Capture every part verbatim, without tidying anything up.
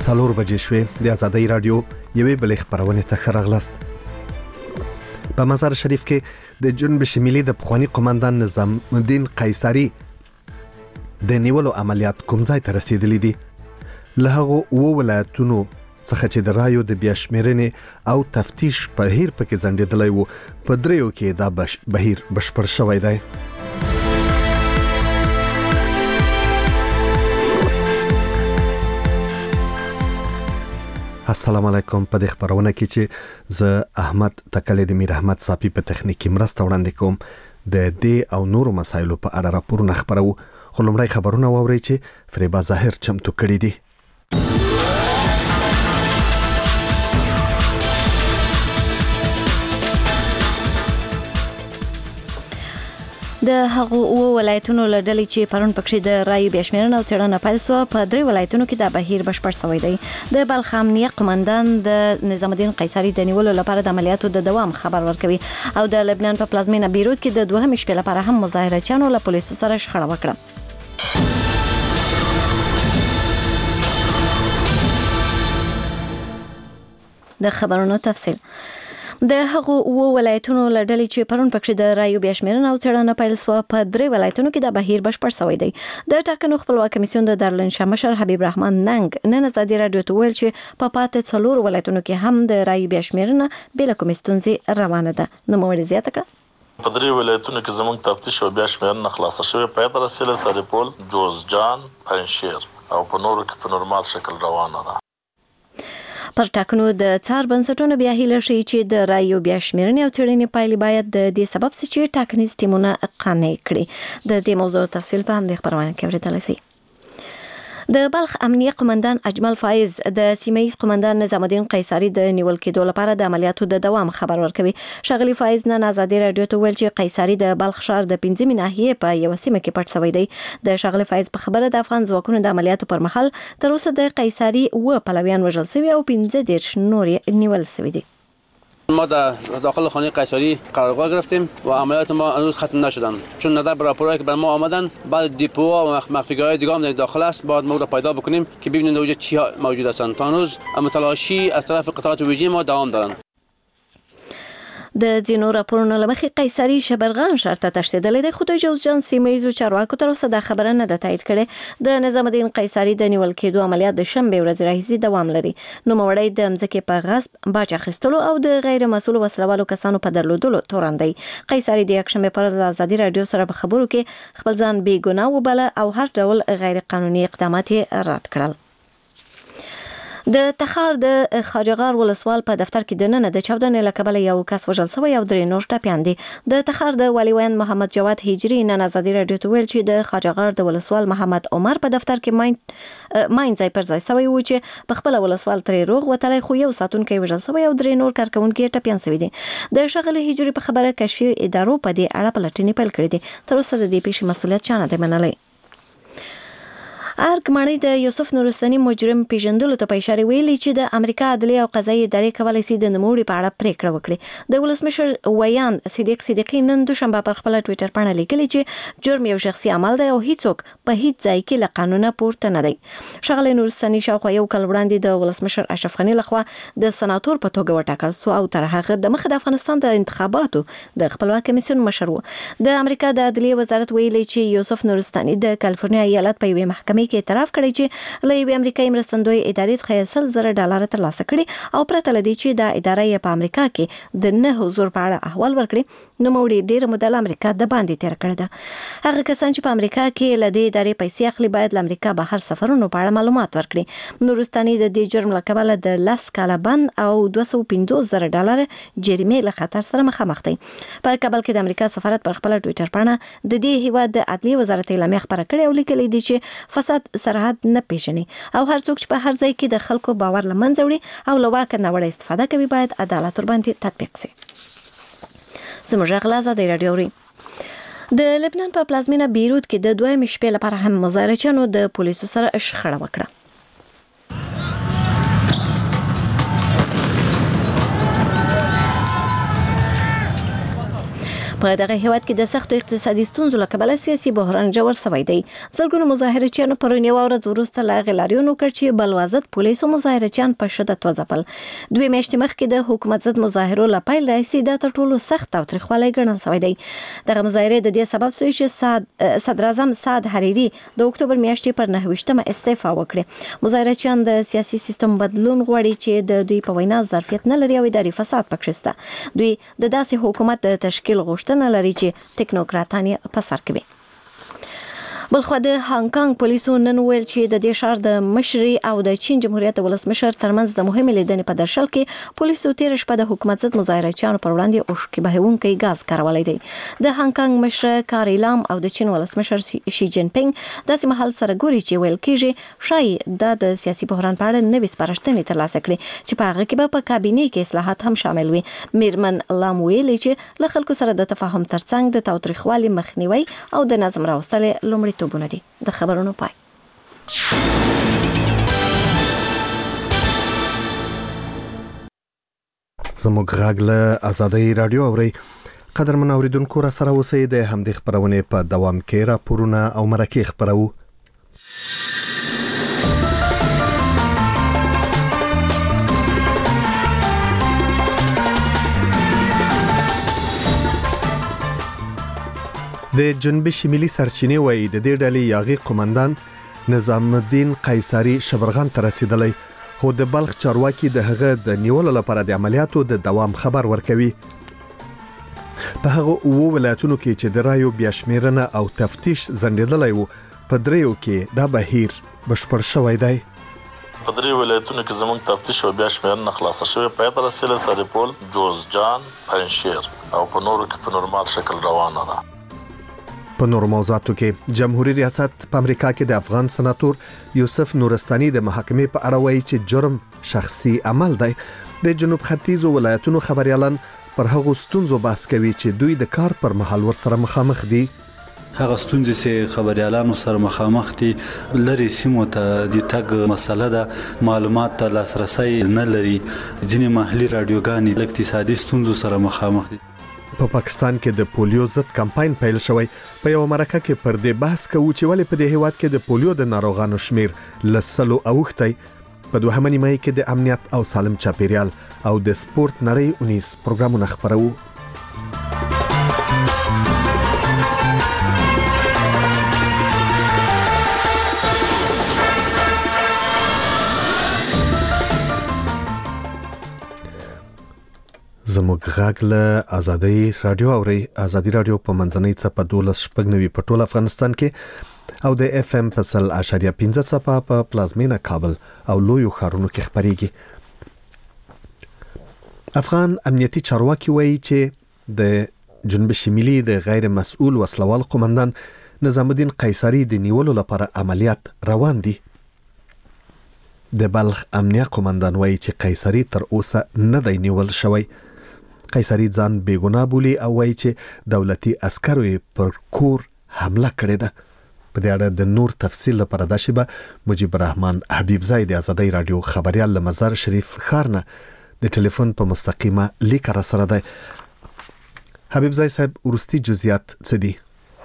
څلور بجې شوې د آزادۍ رادیو یوې بلې خبرونه ته ښه راغلاست. په مزار شریف کې د جنوب شمالي د پخوانی قومندان نظام الدین قیصری د نیولو عملیات کوم ځای ته رسیدلی دي؟ له هغو اوو ولایتونو څخه چې د رایو د بیا شمېرنې او تفتیش بهیر پکې ځنډېدلی و، په دریو کې دا بهیر بشپړ شوی دی. السلام علیکم. په دې خبرونه کې چې زه احمد تکلی د میر احمد صافی په تخنیکی مرسته وړاندې کوم د دې او نورو مسایلو په اړه راپورونه خبرو. خو لومړی خبرونه واورئ چې فریبا ظاهر چمتو کړي دي. د هغو اوو ولایتونو له ډلې چې پرون پکښې د رایو بیا شمېرنه او څېړنه پیل سوه، په درې ولایتونو کې دا بهیر بشپړ شوی دی. د بلخ امنیه قمندان د نظام الدین قیصری د نیولو لپاره د عملیاتو د دوام خبر ورکوي او د لبنان په پلازمینه بیروت کې د دوهمې شپې لپاره هم مظاهرچیانو له پولیسو سره شخړه وکړه. د خبرونو تفصیل. د هغو اوو ولایتونو له ډلې چې پرون پکښې د رایو بیا شمېرنه او څېړنه پیل سوه، په درې ولایتونو کې دا بهیر بشپړ شوی دی. د ټاکنو خپلواک کمیسیون د دارالانشا مشر حبیب رحمان ننګ نن ازادي راډیو ته وویل چې په پاتې څلورو ولایتونو کې هم د رایو بیا شمېرنه بې له کومې ستونزې روانه ده. نوموړي زیاته کړه: په درې ولایتونو کې زموږ تفتیش او بیا شمېرنه خلاصه شوې، پای ته رسېدلې، سرپل، جوزجان، پنجشیر او په نورو کې په نورمال شکل روانه ده. پر ټاکنو د څار بنسټونو بیا هیله ښیي چې د رایو بیا شمېرنې او څېړنې پایلې باید د دې سبب سي چې ټاکنیز ټیمونه قانع کړي. د دې موضوع تفصیل په همدې خبرونه کې اورېدلی سئ. د بلخ امنیه قمندان اجمل فایز د سیمه ییز قمندان نظام الدین قیصری د نیول کېدو لپاره د عملیاتو د دوام خبر ورکوي. ښاغلي فایز نن ازادي راډیو ته وویل چې قیصری د بلخ ښار د پنځمې ناحیې په یوه سیمه کې پټ شوی دی. د ښاغلي فایز په خبره د افغان ځواکونو د عملیاتو پر مهال تر اوسه د قیصری اوه پلویان وژل شوي او پنځه دېرش نور نیول شوي دي. ما در داخل خانه قیصری قرارگاه گرفتیم و عملیات ما هنوز ختم نشدن، چون نظر به راپورهایی که بر ما آمدن بعد دیپوها و مخفیگاه‌های دیگه هم در داخل است، باید ما رو پیدا بکنیم که ببینیم اونجا چی موجود هستند. تا هنوز متلاشی از طرف قطعات ویژه ما دوام دارند. د ځینو راپورونو له مخې قیصري شبرغان ښار ته تښتېدلی دی، خو د جوزجان سیمه ییزو چارواکو تر اوسه دا خبره نه ده تایید کړې. د نظام الدین قیصري د نیول کېدو عملیات د شنبې ورځې راهیسې دوام لري. نوموړی د مځکې په غصب، باج اخیستلو او د غیر مسؤلو وسلوالو کسانو په درلودلو تورن دی. قیصري د یکشنبې پر ورځ د ازادي راډیو سره په خبرو کې خپل ځان بې ګناه وباله او هر ډول غیر قانوني اقدامات یې رد کړل. د تخار د خواجهغار ولسوال په دفتر کې د ننه د چاودنې له کبله یو کس وژل شوی او درې نور ټپیان دي. د تخار د والي ویاند محمد جواد هجري نن ازادي راډیو ته ویل چې د خواجهغار د ولسوال محمد عمر په دفتر کې ماین ماین ځای پر ځای شوی و چې په خپله ولسوال ترې روغ وتلی، خو یو ساتونکی وژل شوی او درې نور کارکوونکي ټپیان شوي دي. د ښاغلي هجري په خبره کشفي ادارو په دې اړه پلټنې پیل کړې دي. تر اوسه د دې پیښې مسؤلیت چا نه دی منلی. ارګ ماڼۍ د یوسف نورستاني مجرم پیژندلو ته په اشاره ویلي چې د امریکا عدلیه او قضایي ادارې کولی شي د نوموړي په اړه پریکړه وکړي. د ولسمشر ویاند صدیق صدیقي نن دوشنبه پر خپله ټویټر پاڼه لیکلي چې جرم یو شخصي عمل دی او هیڅوک په هیڅ ځای کې له قانونه پورته نه دی. ښاغلی نورستاني شاوخوا یو کال وړاندې د ولسمشر اشرف غني لخوا د سناتور په توګه وټاکل سو او تر هغه د مخه د افغانستان د انتخاباتو د خپلواک کمیسیون مشر و. د امریکا د عدلیې وزارت ویلي چې یوسف نورستاني د کالیفورنیا ایالت په یوې محکمې کې اعتراف کړی چې له یوې امریکایي مرستندوی ادارې څخه یې سل زره ډالره ترلاسه کړي او پرته له دې چې دا اداره یې په امریکا کې د نه حضور په اړه احوال ورکړي، نوموړي ډېره موده له امریکا د باندې تېره کړې ده. هغه کسان چې په امریکا کې له دې ادارې پیسې اخلي باید له امریکا بهر سفرونو په اړه معلومات ورکړي. نورستاني د دې جرم له کبله د لس کاله بند او دوه سوه پنځوس زره ډالره جریمې له خطر سره مخامخ دی. په کابل کې د امریکا سفارت پر خپله ټویټر پاڼه د دې هیواد د عدلیې وزارت اعلامیه خپره کړې او لیکلي دي چې فساد سرحد نه پیژني او هر څوک چې په هر ځای کې د خلکو باور له منځه وړي او له واکه ناوړه استفاده کوي باید عدالت ورباندې تطبیق شي. زموږ غږ له ازادۍ راډیو اورئ. د لبنان په پلازمینه بیروت کې د دویمې شپې لپاره هم مظاهرچیانو د پولیسو سره شخړه وکړه. په دغه هیواد کې د سختو اقتصادي ستونزو له کبله سیاسي بحران جوړ شوی دی. زرګونو مظاهرچیانو پرون یوه ورځ وروسته له هغې لاریون وکړ چې بلوازت پولیسو مظاهرچیان په شدت وځپل. دوی میاشتې مخکې د حکومت ضد مظاهرو له پیل راهیسې دا تر ټولو سخت او تریخوالی ګڼل شوی دی. دغه مظاهرې د دې سبب شوې چې صدراعظم سعد حریري د اکتوبر میاشتې پر نهه ویشتمه استعفا وکړه. مظاهرچیان د سیاسي سیستم بدلون غواړي چې د دوی په وینا ظرفیت نه لري او اداري فساد پکې شته. دوی د داسې حکومت د تشکیل غوښتنه لري چې ټیکنوکراتان یې په سر کوي. بلخو د هانګ کانګ پولیسو نن ویل چې د دې ښار د مشري او د چین جمهوریت د ولسمشر ترمنځ د مهمې لیدنې په درشل کې پولیسو تیر شپه د حکومت ضد مظاهرچیانو پر وړاندې اوښکې بهونکی غاز کارولی دی. د هانګ کانګ مشر کاری لام او د چین ولسمشر شي جین پینګ داسې مهال سره ګوري چې ویل کېږي ښایي دا د سیاسي بحران په اړه نوې سپارښتنې ترلاسه کړي چې په هغه کې به په کابینې کې اصلاحات هم شامل وي. میرمن لام ویلي چې له خلکو سره د تفاهم ترڅنګ د تاوتریخوالي مخنیوي او د نظم راوستل لومړی توبونه دي. د خبرونو پای. زموږ غږ له آزادۍ رادیو اوري. قدرمن اوریدونکو را سره اوسئ. د همدې خبرونې په دوام کې راپورونه او مرکې خبرو. د جنوب شمالي سرچینې وایي د دې ډلې یاغي قومندان نظام الدین قیصري شبرغان ته رسیدلی، خو د بلخ چارواکي د هغه د نیولو لپاره د عملیاتو د دوام خبر ورکوي. په هغه اوو ولایتونو کې چې د رایو بیا شمیرنه او تفتیش ځنډېدلی و، په دریو کې دا بهیر بشپړ شوی دی. په درې ولایتونو کې زموږ تفتیش او بیا شمیرنه خلاصه شوې، پای ته رسېدلې سرپل، جوزجان، پنجشیر او په نورو کې په نورمال شکل روانه ده. په نورو موضوعاتو کې جمهوریت ریاست په امریکا کې د افغان سناتور یوسف نورستاني د محاکمې په اړه وایي چې جرم شخصي عمل دی. د جنوب ختیځو ولایتونو خبريالان پر هغو ستونزو بحث کوي چې دوی د کار پر مهال ورسره مخامخ دي. هغه ستونزې چې خبريالانو سره مخامخ دي لري سیمو ته د تګ مسله ده، معلومات ته لاسرسي نه لري. ځینې محلي رادیوګانې له اقتصادي ستونزو سره مخامخ دي. په پاکستان کې د پولیو ضد کمپاین پیل شوی. په یو مرکه کې پر دې بحث کوو چې ولې په دې هیواد کې د پولیو د ناروغانو شمیر لسلو اوښتی. په دوهمه نیمه کې د امنیت او سالم چاپیریال او د سپورت نړۍ اونیز پروګرامونه خبرو. زموږ غږ له آزادۍ رادیو اوري. آزادۍ رادیو په منځنۍ څپه دولس شپږ نوي په ټول افغانستان کې او د اف ام په سل اشاریه پنځه څپه په پلازمینه کابل او لویو ښارونو کې خبريږي. افغان امنیتي چارواکي وایي چې د جنوب شمالي د غیر مسؤل وسلوال قومندان نظام الدین قیصري د نیولو لپاره عملیات روان دي. د بلخ امنیه قومندان وایي چې قیصري تر اوسه نه دی نیول شوی. قیصري ځان بیګناه بولي او وایي چې دولتي عسکرو پر کور حمله کړې ده. په دې اړه د نور تفصیل لپاره د شبه مجيب الرحمن حبیب زاید آزادۍ رادیو خبريال له مزار شریف خارنه د ټلیفون په مستقیمه لیک را سره ده. حبیب زاید صاحب ورستي جزئیات څه دي؟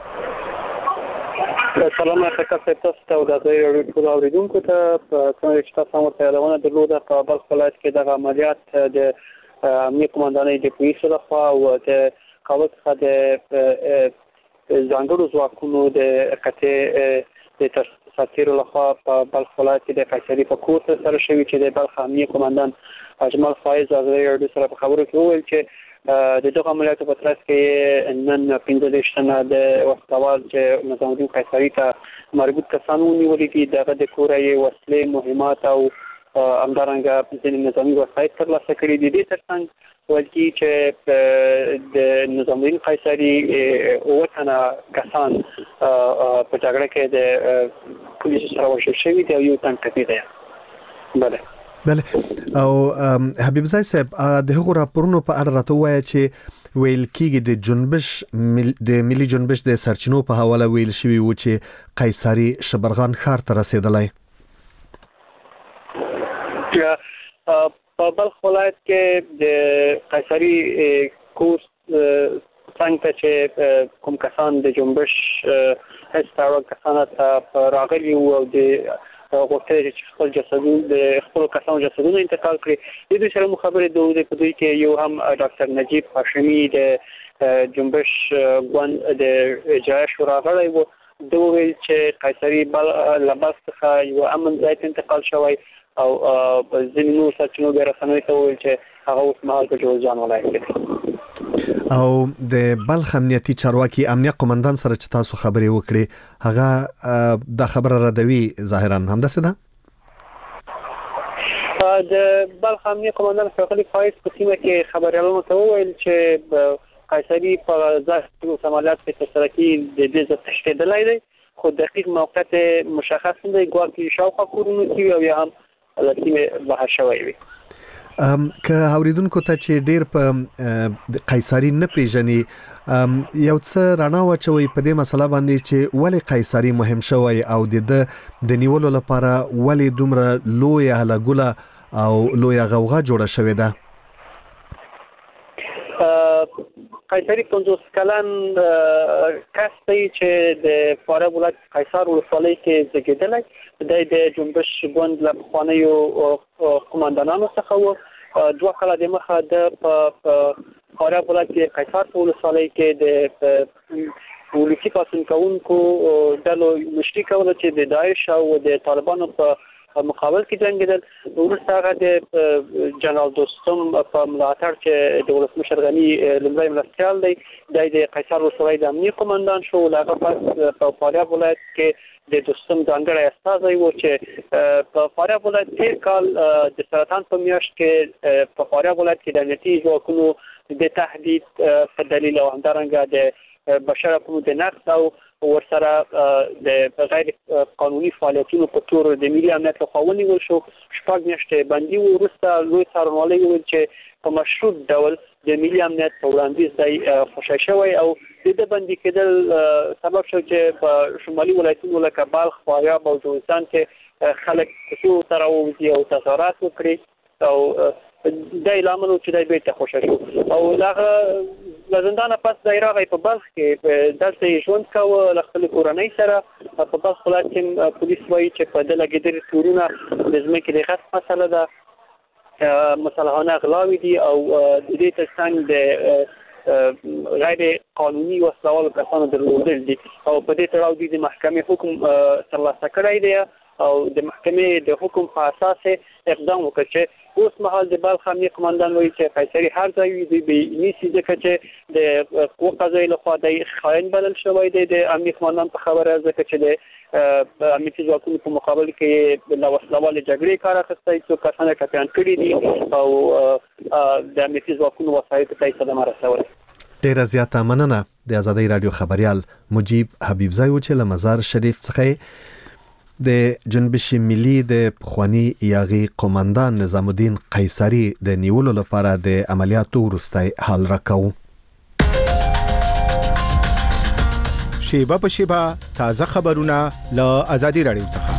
سلام علیکم تاسو ته د آزادۍ رادیو ټول اوریدونکو ته. په کومه چې تاسو هم ته یادونه درلوده په بلخ ولایت کې د عملیات د امنیه قومندانۍ د پولیسو لخوا او د کابل څخه د ځانګړو ځواکونو د قطعې د ساتیرو لخوا په بلخ ولایت کې د قیصري په کور سره شوي چې د بلخ امنیه قومندان اجمل فایز آزادۍ رادیو سره په خبرو کې وویل چې د دغه عملیاتو په ترڅ کې نن پنځه دېرش تنه د وسلوال چې نظام الدین قیصري ته مربوط کسان ونیولي دي. دغه د کوره یې وسلې، مهمات او همدارنګه ځینې نظامي وسایط ترلاسه کړي دي. دې ترڅنګ ویل کېږي چې د نظام الدین قیصري اووه تنه کسان په جګړه کې د پولیسو سره وژل شوي دي او یو تن ټپي دی. بله بله او حبیب زاید صاحب د هغو راپورونو په اړه راته ووایه چې ویل کېږي د جنبش مل... د ملي جنبش د سرچینو په حواله ویل شوي و چې قیصري شبرغان ښار ته رسېدلی. په بلخ ولایت کې د قیصري کورس څنګه ته چې کوم کسان د جنبش هڅه کسان ته راغلي او د غوښتل چې خپل جسدونه د خپل کسانو جسدونه انتقال کړي د دې سره مخابره دوی په دوی کې یو هم ډاکټر نجیب هاشمی د جنبش ګوند د اجرایه شورا غړی وو دوی چې قیصري بل لباس څخه یو امن ځای ته انتقال شوی او ځینې نور سرچینو بیا رسنیو ته وویل چې هغه اوس مهال په جوزجان ولایت کې او د بلخ امنیتي چارواکي امنیت قومندان سره چې تاسو خبرې وکړي هغه د خبره ردوي ظاهرا همداسې ده د بلخ امنیت قومندان ښاغلي فایز په سیمه کې خبریالانو ته وویل چې قیصري په ځای عملیات په ترسره کې د دې ځای تشکیدلای دی خو دقیق موقعیت مشخص نه دی ګواکې شاوخوا کورونو کې او یا هم لکه بهر شوی وي ام که اوریدونکو ته چې ډیر په قیصري نه پیژني یو څه رڼا واچوي په دې مسله باندې چې ولې قیصري مهم شوی او د د نیولو لپاره ولې دومره لوی هلګوله او لوی غوغا جوړه شوې ده قیصري پنځوس کلن کس دی چې د فارغ ولایت قیصر ولسوالۍ کې زیږېدلی دی د جنبش ګوند له پخوانیو قومندانانو څخه و دوه کاله دمخه د په فارغ ولایت کې قیصر په ولسوالۍ کې د ولسي پاڅون کوونکو ډلو مشري کوله چې د داعش او د طالبانو په مقابل کې جنګیدل وروسته هغه د جنرال دوستم په ملاتړ چې د ولسمشر غني لومړی مرستیال دی د قیصر ولسوالۍ د امنیت قومندان شو هغه پس په فاریاب ولایت کې د دوستم ځانګړی استازی و چې په فاریاب ولایت تیر کال د سرطان په میاشت کې په فاریاب ولایت کې د امنیتي ځواکونو د تهدید په دلیل او همدارنګه د بشر حقوقو د نقض او ورسره د غیر قانوني فعالیتونو په تور د ملي امنیت لخوا ونیول شو شپږ میاشتې بندي وروسته لوی څارنوالۍ وویل چې په مشروط ډول د ملي امنیت په وړاندیز دی خوشی شوی او د دې بندي کېدل سبب شو چې په شمالي ولایتونو لکه بلخ فاریاب او جوزجان کې خلک کوڅو ته راووځي او تظاهرات وکړي او دا لامل چې دای بیرته خوشی شو او هغه له زندانه پس دی راغی په بلخ کې دلته ژوند کاوه له خپلې کورنۍ سره په بلخ ولایت کې پولیس وایي چې په ده لګېدلي تورونه د ځمکې د غصب مسله ده مسلحانه غلاوې دي او د دې تر څنګ د غیر قانوني وسلوالو کسانو درلودل دي او په دې تړاو دوی د محکمې حکم ترلاسه کړی دی او د محکمې د حکم په اساس اقدام وکړ چې اوس مهال د بلخ امنیت قومندان وایي چې قیصري هر ځای وي دوی به نیسي ځکه چې د قوه قضایي لخوا د خاین بلل شوی دی د امنیت قومندان په خبره ځکه چې د امنیتي ځواکونو په مقابل کې له وسلوالې جګړې کار اخیستی څو کسان یې ټپیان کړي دي او د امنیتي ځواکونو وسایطو ته یې صدمه رسولی. ډیره زیاته مننه د ازادۍ راډیو خبریال مجیب حبیبزی و چې له مزار شریف څخه د جنبش ملي د پخوانی یاغي قومندان نظام الدین قیصري د نیولو لپاره د عملیاتو وروستی حال راکاو. شیبه په شیبه تازه خبرونه له ازادي راډیو څخه.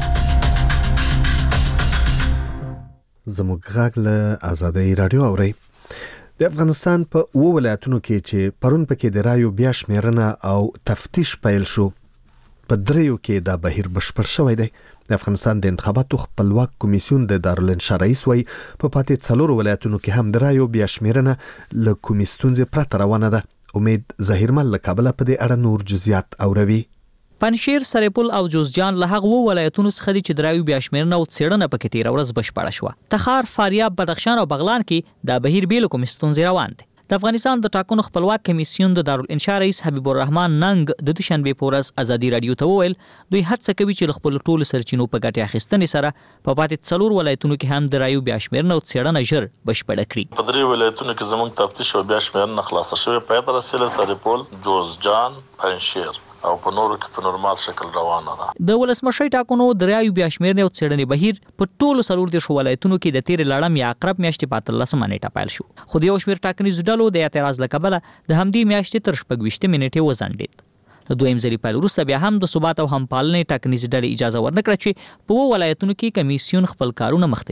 زموږ غږ له ازادۍ راډیو اورئ. د افغانستان په اوو ولایتونو کې چې پرون پکې د رایو بیا شمیرنه او تفتیش پیل شو په دریو کې دا بهیر بشپړ شوی دی. د افغانستان د انتخاباتو خپلواک کمیسیون د دارالانشا رئیس وایي په پاتې څلورو ولایتونو کې هم د رایو بیا شمیرنه له کومې ستونزې پرته روانه ده. امید ظهیرمل له کابله په دې اړه نور جزئیات اوروي. پنشیر، سرپل او جوزجان له هغو ولایتونو څخه دي چې د رایو بیا شمیرنه او څېړنه پکې تېره ورځ بشپړه شوه. تخار، فاریاب، بدخشان او بغلان کې دا بهیر بې له کومې ستونزې روان دی. د افغانستان د ټاکنو خپلواک کمیسیون د دارالانشا رئیس حبیب الرحمن ننګ د دوشنبه په ورځ ازادي رادیو ته وویل دوی هڅه کوي چې خپل ټولو سرچینو په ګټه اخیستنې سره په پاتې څلور ولایتونو کې هم د رایو بیا شمیرنه او څېړنه ژر بشپړه کړي. په درې ولایتونو کې زموږ تفتیش او بیا شمیرنه خلاصه شوې په هغه رسیله سرپل، جوزجان، پنشیر او په نورو کې په نورمال شکل روانه ده. د ولسمشر ټاکنو د رایو بیا شمیرنې او څېړنې بهیر په ټولو څلور دیرشو ولایتونو کې د تېرې لړم یا عقرب میاشتې په اتلسمه نیټه پیل شو. خو د یو شمېر ټاکنیزو ډلو د اعتراض له کبله د همدې میاشتې تر شپږ ویشتمې نیټې وځنډېد. له دویم ځلي پیل وروسته بیا هم د ثبات او همپالنې ټاکنیزې ډلې اجازه ورنکړه چې په اوو ولایتونو کې کمیسیون خپل کارونه مخته یوسي.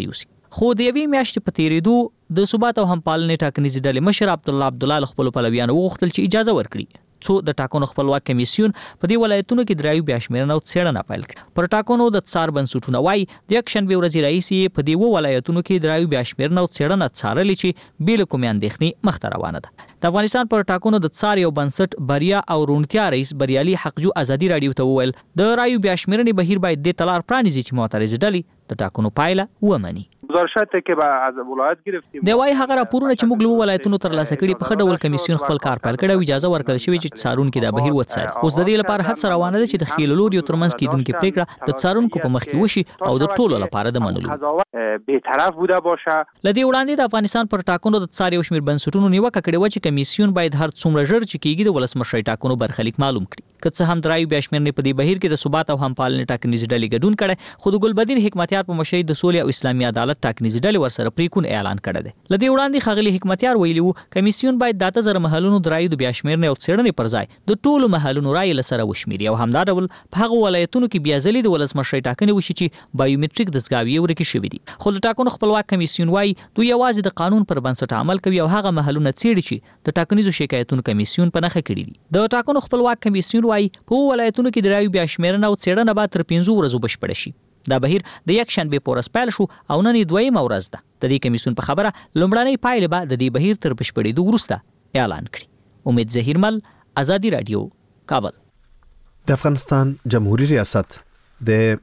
خو د یوې میاشتې په تیریدو د ثبات او همپالنې ټاکنیزې ډلې مشر عبدالله عبدالله خپل پلویانو وغوښتل چې اجازه ورکړي څو د ټاکنو خپلواک کمیسیون په دې ولایتونو کې درایو بیا شمیرنه او څېړنه پیل کړه. پر ټاکنو د څار بنسټونه وایي د یک شنبې ورځې رئیس یې په دې ولایتونو کې درایو بیا شمیرنه او څېړنه څارلې چې بې له کومې اندېښنې مخته روانه ده. د افغانستان پر ټاکنو د څار یو بنسټ بریا او روڼتیا رئیس بریالي حقجو ازادي راډیو ته وویل د رایو بیا شمیرنې بهیر باید دې ته لار پرانیزي چې معترضې ډلې د ټاکنو پایله ومني. گزارشات که به از ولایت گرفتیم د وای هغه راپورونه چې موږ له ولایتونو ترلاسه کړي په خډول کمیسیون خپل کار پیل کړی او اجازه ورکړل شوې چې څارونکو د بهیر وڅاري. اوس د دې لپاره هڅه روانه ده چې د خېل لوري ترمنځ کېدونکو پریکړه د څارونکو په مخ کې وشي او د ټولو لپاره د منلو به طرف بوده باشه. لدی وړاندې د افغانستان پر ټاکنو د څار یو شمېر بنسټونو نیوکه کړې و چې کمیسیون باید هر څومره ژر چې کېږي د ولسمشر ټاکنو برخلیک معلوم کړي. که څه هم درایو بیا شمیرنې په دې بهیر کې د ثبات او همپالنې ټاکنیزې ډلې ګډون کړی خو د ګلبدین حکمتیار په مشرۍ د سولې او اسلامي عدالت ټاکنیزې ډلې ورسره پریکون اعلان کړی دی. لدی وړاندې ښاغلي حکمتیار ویلي وو کمیسیون باید د اته زره محلونو درایو د بیا شمیرنې او څېړنې پر ځای د ټولو محلونو رایې له سره وشمیري او همدا ډول په هغو ولایتونو کې بیا ځلې د ولسمشر ټاکنې وشي چې بایومټریک دستګاوې ورکې شوي دي. خو د ټاکنو خپلواک کمیسیون وایي دوی یوازې د قانون پر بنسټ عمل کوي او هغه محلونه څېړي چې د ټاکنیزو شکایتونو کمیسیون په نښه کړي دي. د ټاکنو خپلواک کمیسیون وایي په ولایتونو کې د رایو بیا شمیرنه او څېړنه به تر پنځو ورځو بشپړه شي. دا بهیر د یک شنبې په ورځ پیل شو او نن یې دویمه ورځ ده. د دې کمیسیون په خبره لومړنۍ پایلې به د دې بهیر تر بشپړېدو وروسته اعلان کړي. امید ظهیرمل، ازادي راډیو، کابل. د افغانستان جمهوریت ریاست د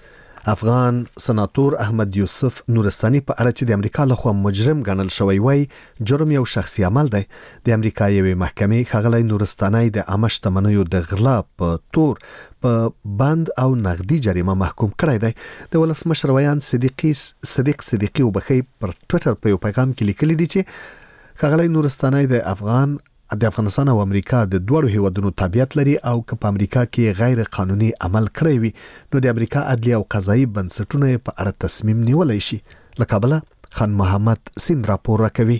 افغان سناتور احمد یوسف نورستاني په اړه چې د امریکا لخوا مجرم ګڼل شوی وای جرم یو شخصي عمل دی. د امریکا یوې محکمې ښاغلی نورستاني د عامه شتمنیو د غلا په تور په بند او نقدي جریمه محکوم کړی دی. د ولسمشر ویان صدیقي صدیق صدیقي وبخي پر ټوئیټر په یو پیغام کې لیکلي دي چې ښاغلی نورستاني د افغان د افغانستان او امریکا د دوړو هیوادونو تابعیت لري او که په امریکا کې غیر قانوني عمل کړی وي نو د امریکا عدلیه او قضایي بنسټونه په اړه تصمیم نیولای شي. له کابله خان محمد سین راپور راکوي.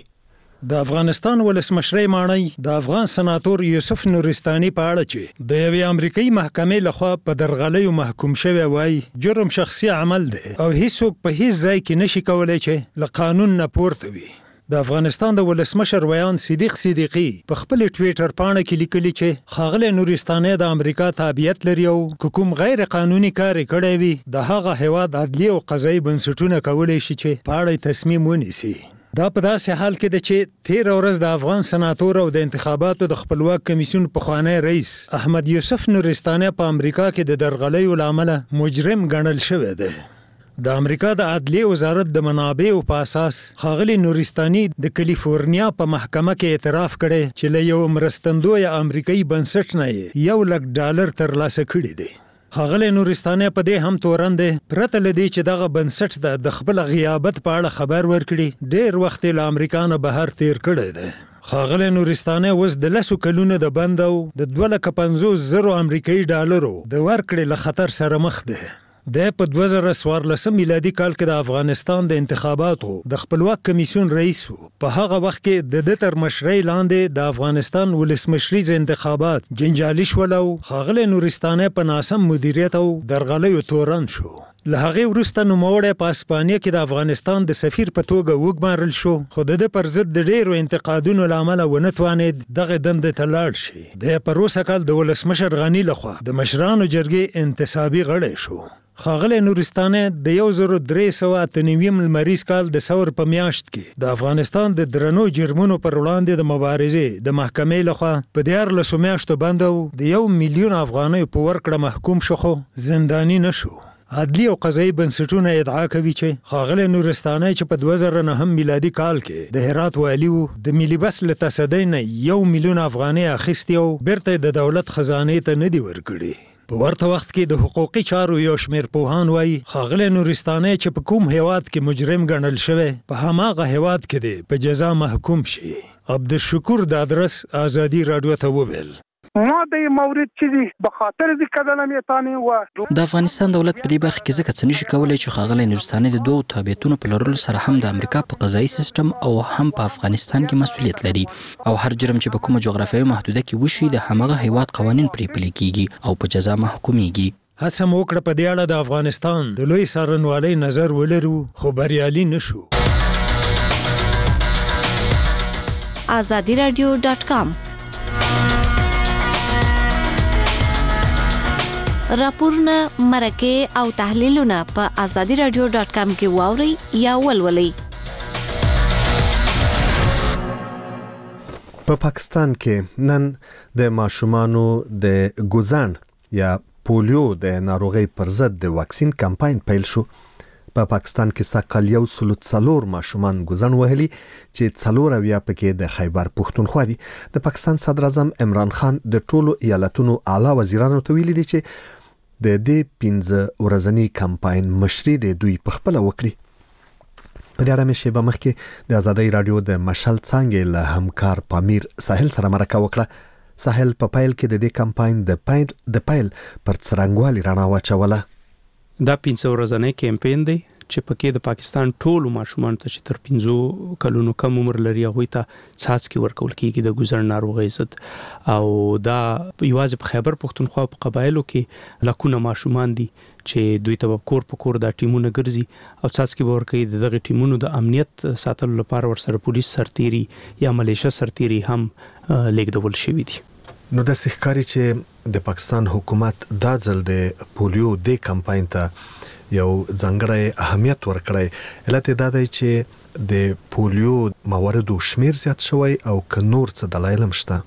د افغانستان ولسمشر مانی د افغان سناتور یوسف نورستاني په اړه چې د یوې امریکایي محکمې لخوا په درغلیو محکوم شوی وای جرم شخصي عمل دی او هیڅوک په هیڅ ځای کې نشي کولای چې له قانون نه پورته وي. د افغانستان د ولسمشر ویان صدیق صدیقي په خپل ټوئیټر پاڼه کې لیکلي چې ښاغلی نورستاني د امریکا تابعیت لري او کوم غیر قانوني کار کړی وي د هغه هیواد عدلیه او قضایي بنسټونه کولی شي چې په اړه تصمیم ونیسي. دا په داسې حال کې ده چې تیر ورځ د افغان سناتور او د انتخاباتو د خپلواک کمیسیون پخوانی رئیس احمد یوسف نورستاني په امریکا کې د درغلیو له امله مجرم ګڼل شوی دی. د امریکا د عدلیه وزارت د منابعو په اساس ښاغلی نورستاني د کالیفورنیا په محکمه کې اعتراف کړی چې له یو مرستندوی امریکایي بنسټ نه یو لک ډالر ترلاسه کړي دي. ښاغلی نورستاني په دې هم تورن دی پرته له دې چې دغه بنسټ د خپل غیابت په اړه خبر ورکړي ډېر وخت له امریکا نه بهر تیر کړی دی. ښاغلی نورستاني اوس د لسو کلونو د بند او د دوه لکه پنځوس زرو امریکایي ډالرو د ورکړې له خطر سره مخ دی. د په دوه زره څوارلسم میلادي کال کې د افغانستان د انتخاباتو د خپلواک کمیسیون رئیس و. په هغه وخت کې د د تر مشرۍ لاندې د افغانستان ولسمشریز انتخابات جنجالي شول او ښاغلی نورستاني په ناسم مدیریت او درغلیو تورن شو. له هغې وروسته نوموړی په اسپانیا کې د افغانستان د سفیر په توګه وګمارل شو خو د ده پر ضد د ډېرو انتقادونو له امله ونه توانېد دغې دندې ته لاړ شي. د پروسه کال د ولسمشر غني لخوا د مشرانو جرګې انتصابي غړی شو. ښاغلی نورستاني د یو زرو درې سوه اته نویم لمریز کال د ثور په میاشت کې د افغانستان د درنو جرمونو پر وړاندې د مبارزې د محکمې لخوا په دیارلسو میاشتو بند او د یو میلیون افغانیو په ورکړه محکوم شو خو زنداني نه شو. عدلی او قضایي بنسټونه ادعا کوي چې ښاغلی نورستاني چې په دوه زره نهم میلادي کال کې د هرات والي و د ملي بس له تصدۍ نه یو میلیون افغانۍ اخیستې او بیرته د دولت خزانې ته نه دي ورکړي. په ورته وخت کې د حقوقي چارو یو شمېر پوهان وایي ښاغلی نورستاني چې په کوم هیواد کې مجرم ګڼل شوی په هماغه هیواد کې دی په جزا محکوم شي. عبدالشکور دادرس ازادي راډیو ته وویل ما د مورد چیزی به خاطر ذکر کردم یتانی و د افغانستان دولت په دې برخه کې ځکه څه نشي کولای چې ښاغلی نورستاني د دوو تابعیتونو په لرلو سره هم د امریکا په قضایي سیستم او هم په افغانستان کې مسؤلیت لري او هر جرم چې په کومه جغرافیایي محدوده کې وشي د همغه هیواد قوانین پرې پلي کیږي او په جزا محکومیږي. هڅه مو وکړه په دې اړه د افغانستان د لوی څارنوالۍ نظر ولرو خو بریالي نشو. azadi radio dot com راپورونه، مرکې او تحلیلونه په azadi radio dot com کې واورئ یا ولولئ. په پاکستان کې نن د ماشومانو د ګوزن یا پولیو د ناروغي پر ضد د واکسین کمپاین پیل شو. په پاکستان کې ساکال یو سلو څلور ماشومان ګوزن وهلي چې څلور اویا پکې د خیبر پښتونخوا دي. د پاکستان صدر اعظم عمران خان د ټولو ایالتونو اعلی وزیرانو ته ویلي دي چې د دې پنځه ورځنی کمپاین مشري د دوی په خپل وکړي. په دې اړه مې شیبه مخکې د آزادۍ رادیو د مشال څانګې له همکار پامیر ساحل سره مرکه وکړه. ساحل په پایل کې د دې کمپاین د پایل د پایل پر څرنګوالي رڼا واچوله. دا پنځه ورځنی کمپاین دی چې پکې د پاکستان ټولو ماشومان ته چې تر پنځو کلونو کم عمر لري هغوی ته څاڅکي ورکول کیږي د ګوزن ناروغۍ ضد. او دا یوازې په خیبر پښتونخوا په قبایلو کې لکونه ماشومان دي چې دوی ته کور په کور د ټیمونه ګرځي او څاڅکي به ورکوي. د دغه ټیمونو د امنیت ساتلو لپاره ورسره پولیس سرتیري یا ملیشه سرتیري هم لیږدول شوي دي. نو د ښکاری چې د پاکستان حکومت دا ځل د پولیو د کمپاین ته یو ځانګړی اهمیت ورکړی. علت دا دی چې د پولیو مواردو شمیر زیات شوی او که نور څه دلایل هم شته.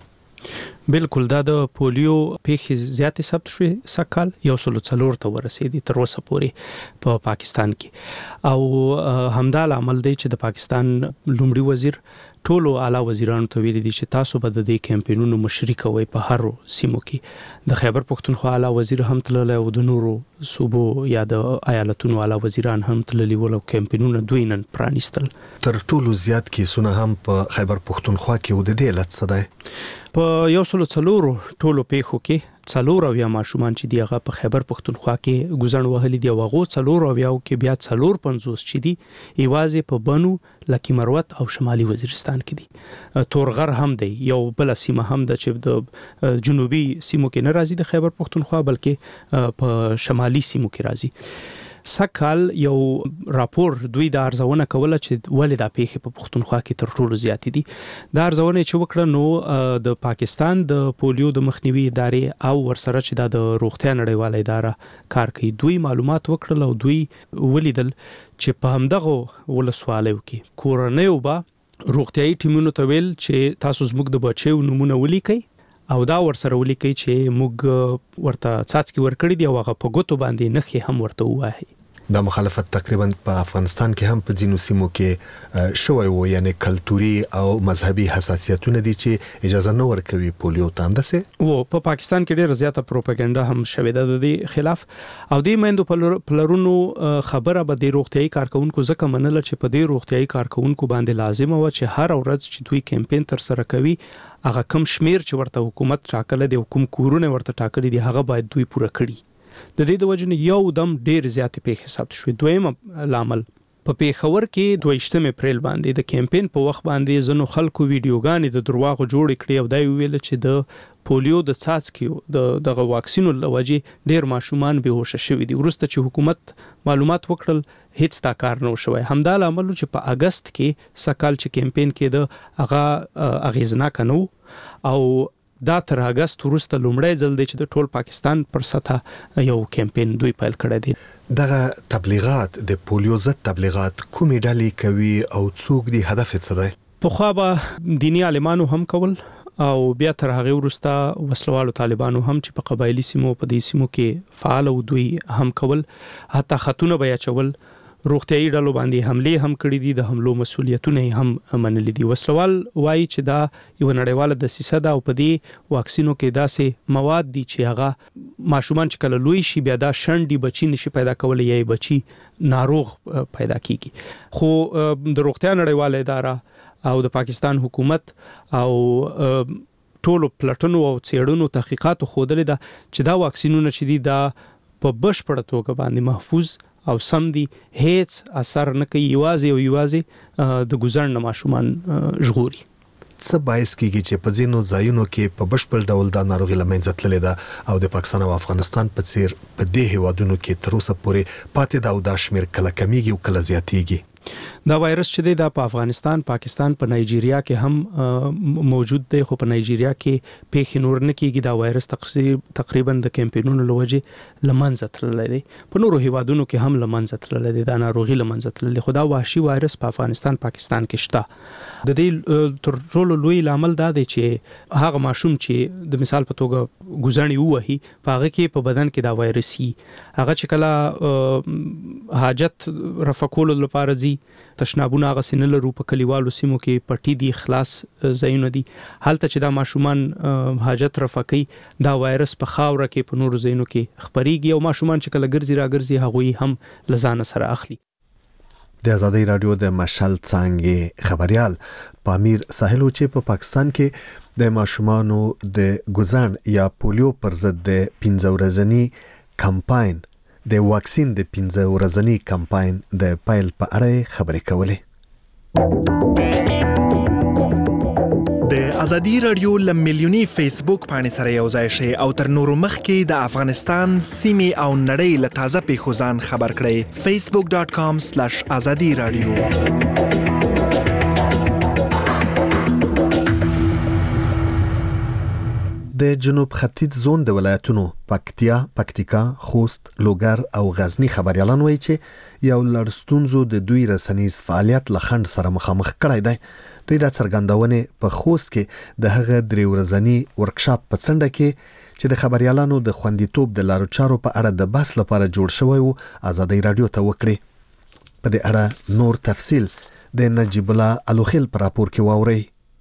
بالکل دا د پولیو پیښې زیاتې ثبت شوې سکهال یو سلو څلور ته ورسېدي تر اوسه پورې په پاکستان کې. او همدا لامل دی چې د پاکستان لومړي وزیر ټولو اعلی وزیرانو ته ویلي دي چې تاسو به د دې کمپاینونو مشري کوئ په هر سیمو کې. د خیبر پښتونخوا اعلی وزیر هم تللی او د نورو صوبو یا د ایالتونو اعلی وزیران هم تللی ول او کمپاینونه دوی نن پرانیستل. تر ټولو زیات کیسونه هم په خیبر پښتونخوا کې و. د دې علت څه دی؟ په یو سلو څلورو ټولو پیښو کې څلور اویا ماشومان چې دی هغه په خیبر پښتونخوا کې ګوزن وهلي دي او هغه څلور اویاو کې بیا څلور پنځوس چې دي یوازې په بنو، لکی مروت او شمالي وزیرستان کې دي. تورغر هم دی یو بل سیمه هم د چې د جنوبي سیمو کې نه راځي د خیبر پښتونخوا بلکې په شمالي سیمو کې راځي. سکهال یو راپور دوی د ارزونه کوله چې ولې دا پیښې په پښتونخوا کې تر ټولو زیات دي. دا ارزونه چې وکړه نو د پاکستان د پولیو د مخنیوي ادارې او ورسره چې د روغتیا نړیواله اداره کار کوي دوی معلومات وکړل او دوی ولیدل چې په همدغه ولسوالیو کې کورنیو به روغتیايي ټیمونو ته ویل چې تاسو زموږ د بچیو نمونه ولیکئ او دا ورسره ولیکئ چې موږ ورته څاڅکي ورکړي دي او هغه په ګوتو باندې نښې هم ورته ووایي. دا مخالفت تقریبا په افغانستان کې هم په ځینو سیمو کې شوی وو، یعنی کلتوري او مذهبي حساسیتونه دي چې اجازه نه ورکوي پولیو ته همداسې وو. په پاکستان کې ډېر زیاته پروپاګاندا هم شوې ده د دې خلاف او د میندو پلرونو خبره به د روغتيایي کارکونکو ځکه منله چې په دې روغتيایي کارکونکو باندې لازم و چې هر ورځ چې دوی کمپاین تر سره کوي هغه کم شمیر چې ورته حکومت ټاکل دي حکومت کورونه ورته ټاکل دي هغه باید دوی پوره کړي. د دې د وجنه یو دم ډیر زیاتې پیښې ثبت شوې. دویم لامل په پیښور کې دویشتم اپریل باندې د کمپاین په وخت باندې زنو خلکو ویډیوګانې د دروغو جوړ کړي او دا ویل چې د پولیو د څاڅکیو د دغه واکسینو لوجې ډیر ماشومان به هوښ شوي دي. ورسته چې حکومت معلومات وکړل هیڅ تا کار نه شوی. همدا لامل چې په اگست کې سکهال چې کمپاین کې د هغه اغیزناک نو او دا تر اگست وروسته لومړی ځل دی چې د ټول پاکستان پر سطح یو کمپاین دوی پیل کړی دی. دغه تبلیغات د پولیو ضد تبلیغات کومې ډلې کوي او څوک دی هدف څه دی؟ پخوا به دینی عالمانو هم کول او بیا تر هغه وروسته وسلوالو طالبانو هم چې په قبایلی سیمو په دې سیمو کې فعال او دوی هم کول، حتی خطونه به اچول، روغتيایي ډلو باندې حمله هم کړې دي، د حملو مسولیتونه هم منلي دي. وسلوال وایي چې دا یو نړیواله دسیسه ده او په دې واکسینو کې داسې مواد دي چې هغه ماشومان چې کله لوی شي بیا دا شنډي بچی نشي پیدا کولای یا بچی ناروغ پیدا کیږي. خو د روغتیا نړیواله اداره او د پاکستان حکومت او ټولو پلټنو او څېړنو تحقیقاتو ښودلې ده چې دا واکسینونه چې دي دا په بشپړه توګه باندې محفوظ او سم دي، هیڅ اثر نه کوي، یوازې او یوازې د ګوزن ماشومان ژغوري. څه باعث کیږي چې په ځینو ځایونو کې په بشپړ ډول د ناروغي لمنځه تللې ده او د پاکستان او افغانستان په څیر په دې هیوادونو کې تر اوسه پورې پاتې دا او دا شمیر کله کمیږي او کله زیاتیږي؟ دا وایرس چې دی دا په افغانستان، پاکستان، په نایجیریا کې هم موجود دی، خو په نایجیریا کې پیښې نور نه کیږي. دا وایرس تقریبا د کمپینونو لوجه لمنځه تللی دی، په نورو هیوادونو کې هم لمنځه تللی دی، دا ناروغي لمنځه تللی. خو دا وحشي وایرس په افغانستان، پاکستان کې شته. د دې تر ټولو لوی لامل دا دی چې هغه ماشوم چې د مثال په توګه ګوزڼې ووهي په هغه کې په بدن کې دا وایرس وي، هغه چې کله حاجت رفع کولو لپاره ځي، تشنابونه هغه سینه لرو په کلیوالو سیمو کې پټي دي، خلاص ځایونه دي، هلته چې دا ماشومان حاجت رفع کوي دا وایرس په خاوره کې په نورو ځایونو کې خپریږي او ماشومان چې کله ګرځي را ګرځي هغوی هم لزان سره اخلي. د آزادۍ رادیو د مشال څانګې خبريال پامیر ساحل چې په پاکستان کې د ماشومانو د ګوزڼ یا پولیو پر ضد د پنځه ورځنی کمپاین د واکسین د پنځه ورځنی کمپاین د پایل په اړه خبرې کولې. د آزادۍ رادیو ل میلیونی فیسبوک باندې سره یو ځای شي او تر نورو مخکې د افغانستان سیمې او نړۍ له تازه پیښو ځان خبر کړئ. facebook dot com slash azadi radio. د جنوب ختیځ زون د ولایتونو پکتیا، پکتیکا، خوست، لوګر او غزنی خبريالان وایي چې یو لړ ستونزو د دوی رسنیز فعالیت له خنډ سره مخامخ کړی دی. دوی د څرګندونې په خوست کې د هغه درې ورځنی ورکشاپ په څنډه کې چې د خبريالانو د خوندیتوب د لارو چارو په اړه د بحث لپاره جوړ شوی وو آزادۍ رادیو ته وکړي. په دې اړه نور تفصیل د نجیب الله الوخیل پر راپور کې واوري.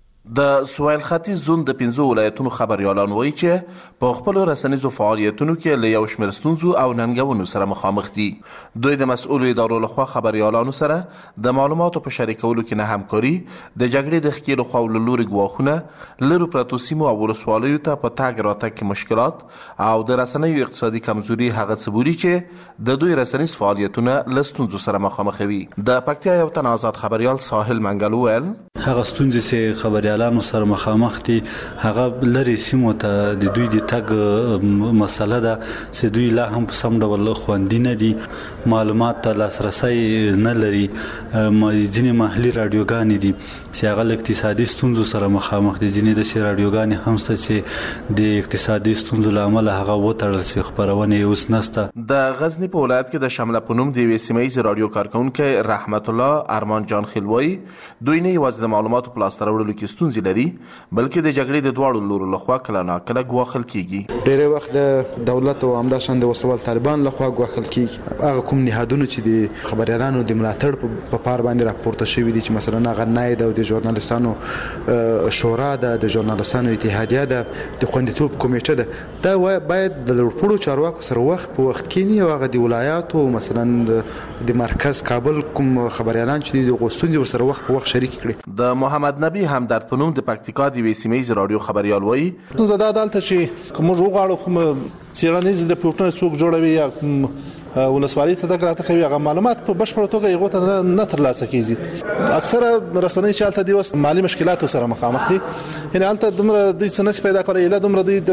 د سویل ختیځ زون د پنځو ولایتونو خبريالان وایي چې په خپل رسنیزو فعالیتونو کې له یو شمېر ستونزو او ننګونو سره مخامخ دي. دوی د مسؤلو ادارو لخوا خبريالانو سره د معلوماتو په شریکولو کې نه همکاري، د جګړې د ښکېلو خواو له لوري ګواښونه، لرو پرتو سیمو او ولسوالیو ته په تګ راتګ کې مشکلات او د رسنیو اقتصادي کمزوري هغه څه بولي چې د دوی رسنیز فعالیتونه له ستونزو سره مخامخ وي. د پکتیا یو تن آزاد خبريال ساحل منګل وویل هغه ستونزې چې خبريالانو سره مخامخ دي هغه لري سیمو ته د دوی د تګ مسله ده چې دوی لا هم په سم ډول خوندي نه دي، معلومات ته لاسرسي نه لري. ځینې محلي رادیوګانې دي چې هغه اقتصادي ستونزو سره مخامخ دي، ځینې د رادیوګانې هم شته چې د اقتصادي ستونزو له امله هغه وتړل شوي، خپرونه یې اوس نشته. د غزنی په ولایت کې د شمله په نوم د یوې سیمه ییزې رادیو کارکونکی رحمت الله ارمان جان خیلوایی دوی نه یوازې د معلوماتو په لاسته راوړلو کې ستونزې لري بلکې د جګړې د دواړو لورو لخوا کله ناکله ګواښل کیږي. ډېر وخت د دولت او همداشان د وسوال طالبان لخوا ګواښل کیږي. هغه کوم نهادونه چې د خبريالانو د ملاتړ په پار باندې راپورته شوی دي چې مثلا هغه ناید او د ژورنالستانو شورا ده، د ژورنالستانو اتحادیه ده، د خوندیتوب کمیټه ده، دا باید د لوړپوړو چارواکو سره وخت په وخت کې نه هغه د ولایاتو مثلا د مرکز کابل کوم خبريالان چې د غوښتنې ور سره وخت په وخت شریک کړي. د محمد نبی همدرد په نوم د پکتیکا د یوې سیمه ییزې رادیو خبريال وایي زه دا دلته چې موږ وغواړو کوم څېړنیز رپورټونه څوک جوړوي یا ولسوالۍ ته تګ راته کوي هغه معلومات په بشپړه توګه هغو ته نه ترلاسه کیږي. اکثره رسنۍ چې هلته دي اوس مالي مشکلاتو سره مخامخ دي، یعنې هلته دومره دوی څه نشي پیدا کولی ایله دومره دوی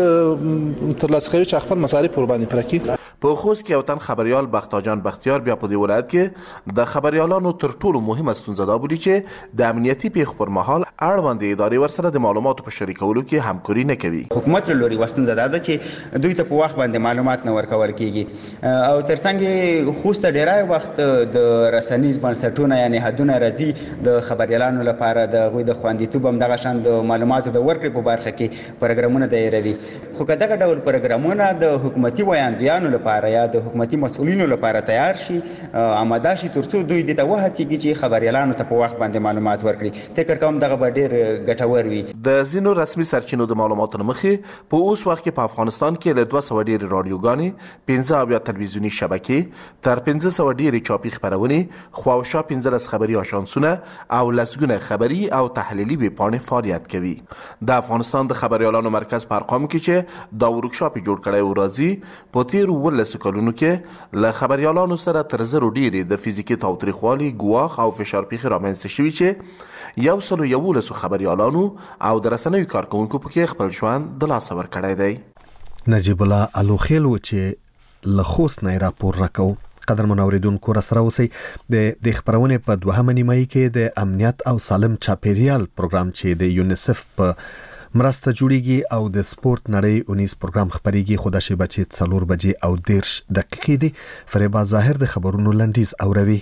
د ترلاسه کوي چې خپل مصارف ورباندې پوره کړي. په خوست کې یو تن خبريال بختاجان بختیار بیا په دې ولایت کې د خبريالانو تر ټولو مهمه ستونزه دا بولي چې د امنیتي پیښو پر مهال اړوندې ادارې ورسره د معلوماتو په شریکولو کې همکاري نه کوي. حکومت له لوري ستونزه دا ده چې دوی ته په وخت باندې معلومات نه ورکول کیږي او ترڅنګ خوست ډیری وخت د رسنیز بنسټونه یعنی حدونه راځي د خبريالانو لپاره د غوي د خوندیتوب هم دغه شان د معلوماتو د ورکړې په برخه کې پروګرامونه دایروي. خو که دغه ډول پروګرامونه د حکومتي ویاندویانو لپاره یا د حکومتي مسؤلینو لپاره تیار شي آماده شي ترڅو دوی د ته وهڅېږي چې خبريالانو ته په وخت باندې معلومات ورکړي. فکر کوم دغه به ډېر ګټور وي. د ځینو رسمي سرچینو د معلوماتو مخې په اوس وخت کې په افغانستان کې له دوه سوه ډېرې رادیوګانې، پنځه اویا تلویزیوني شبکې، تر پنځه سوه ډېرې چاپي خپرونې، خواوشا پنځلس خبري آژانسونه او لسګونه خبري او تحلیلي ویبپاڼې فعالیت کوي. د افغانستان د خبريالانو مرکز په ارقامو کې چې دا ورکشاپ جوړ کړی و راځي په تېرو دیارلسو کلونو کې له خبريالانو سره تر زرو ډېرې د فزیکي تاوتریخوالي ګواښ او فشار پیښې رامنځته شوي چې یو سلو یولسو خبريالانو او د رسنیو کارکونکو پکې خپل ژوند د لاسه ورکړی دی. نجیب الله الوخیل و چې له خوست نه راپور راکو. قدرمن اوریدونکو را سره اوسئ. د د خبرونې په دوهمه نیمایي کې د امنیت او سالم چاپیریال پروګرام چې د یونیسف په مرسته جوړیږي او د سپورت نړۍ اونیس پروګرام خبريږي خو د شی بچي څلور بجې او دیرش دقیقې دي. فریبا ظاهر د خبرونو لنډیز اوروي.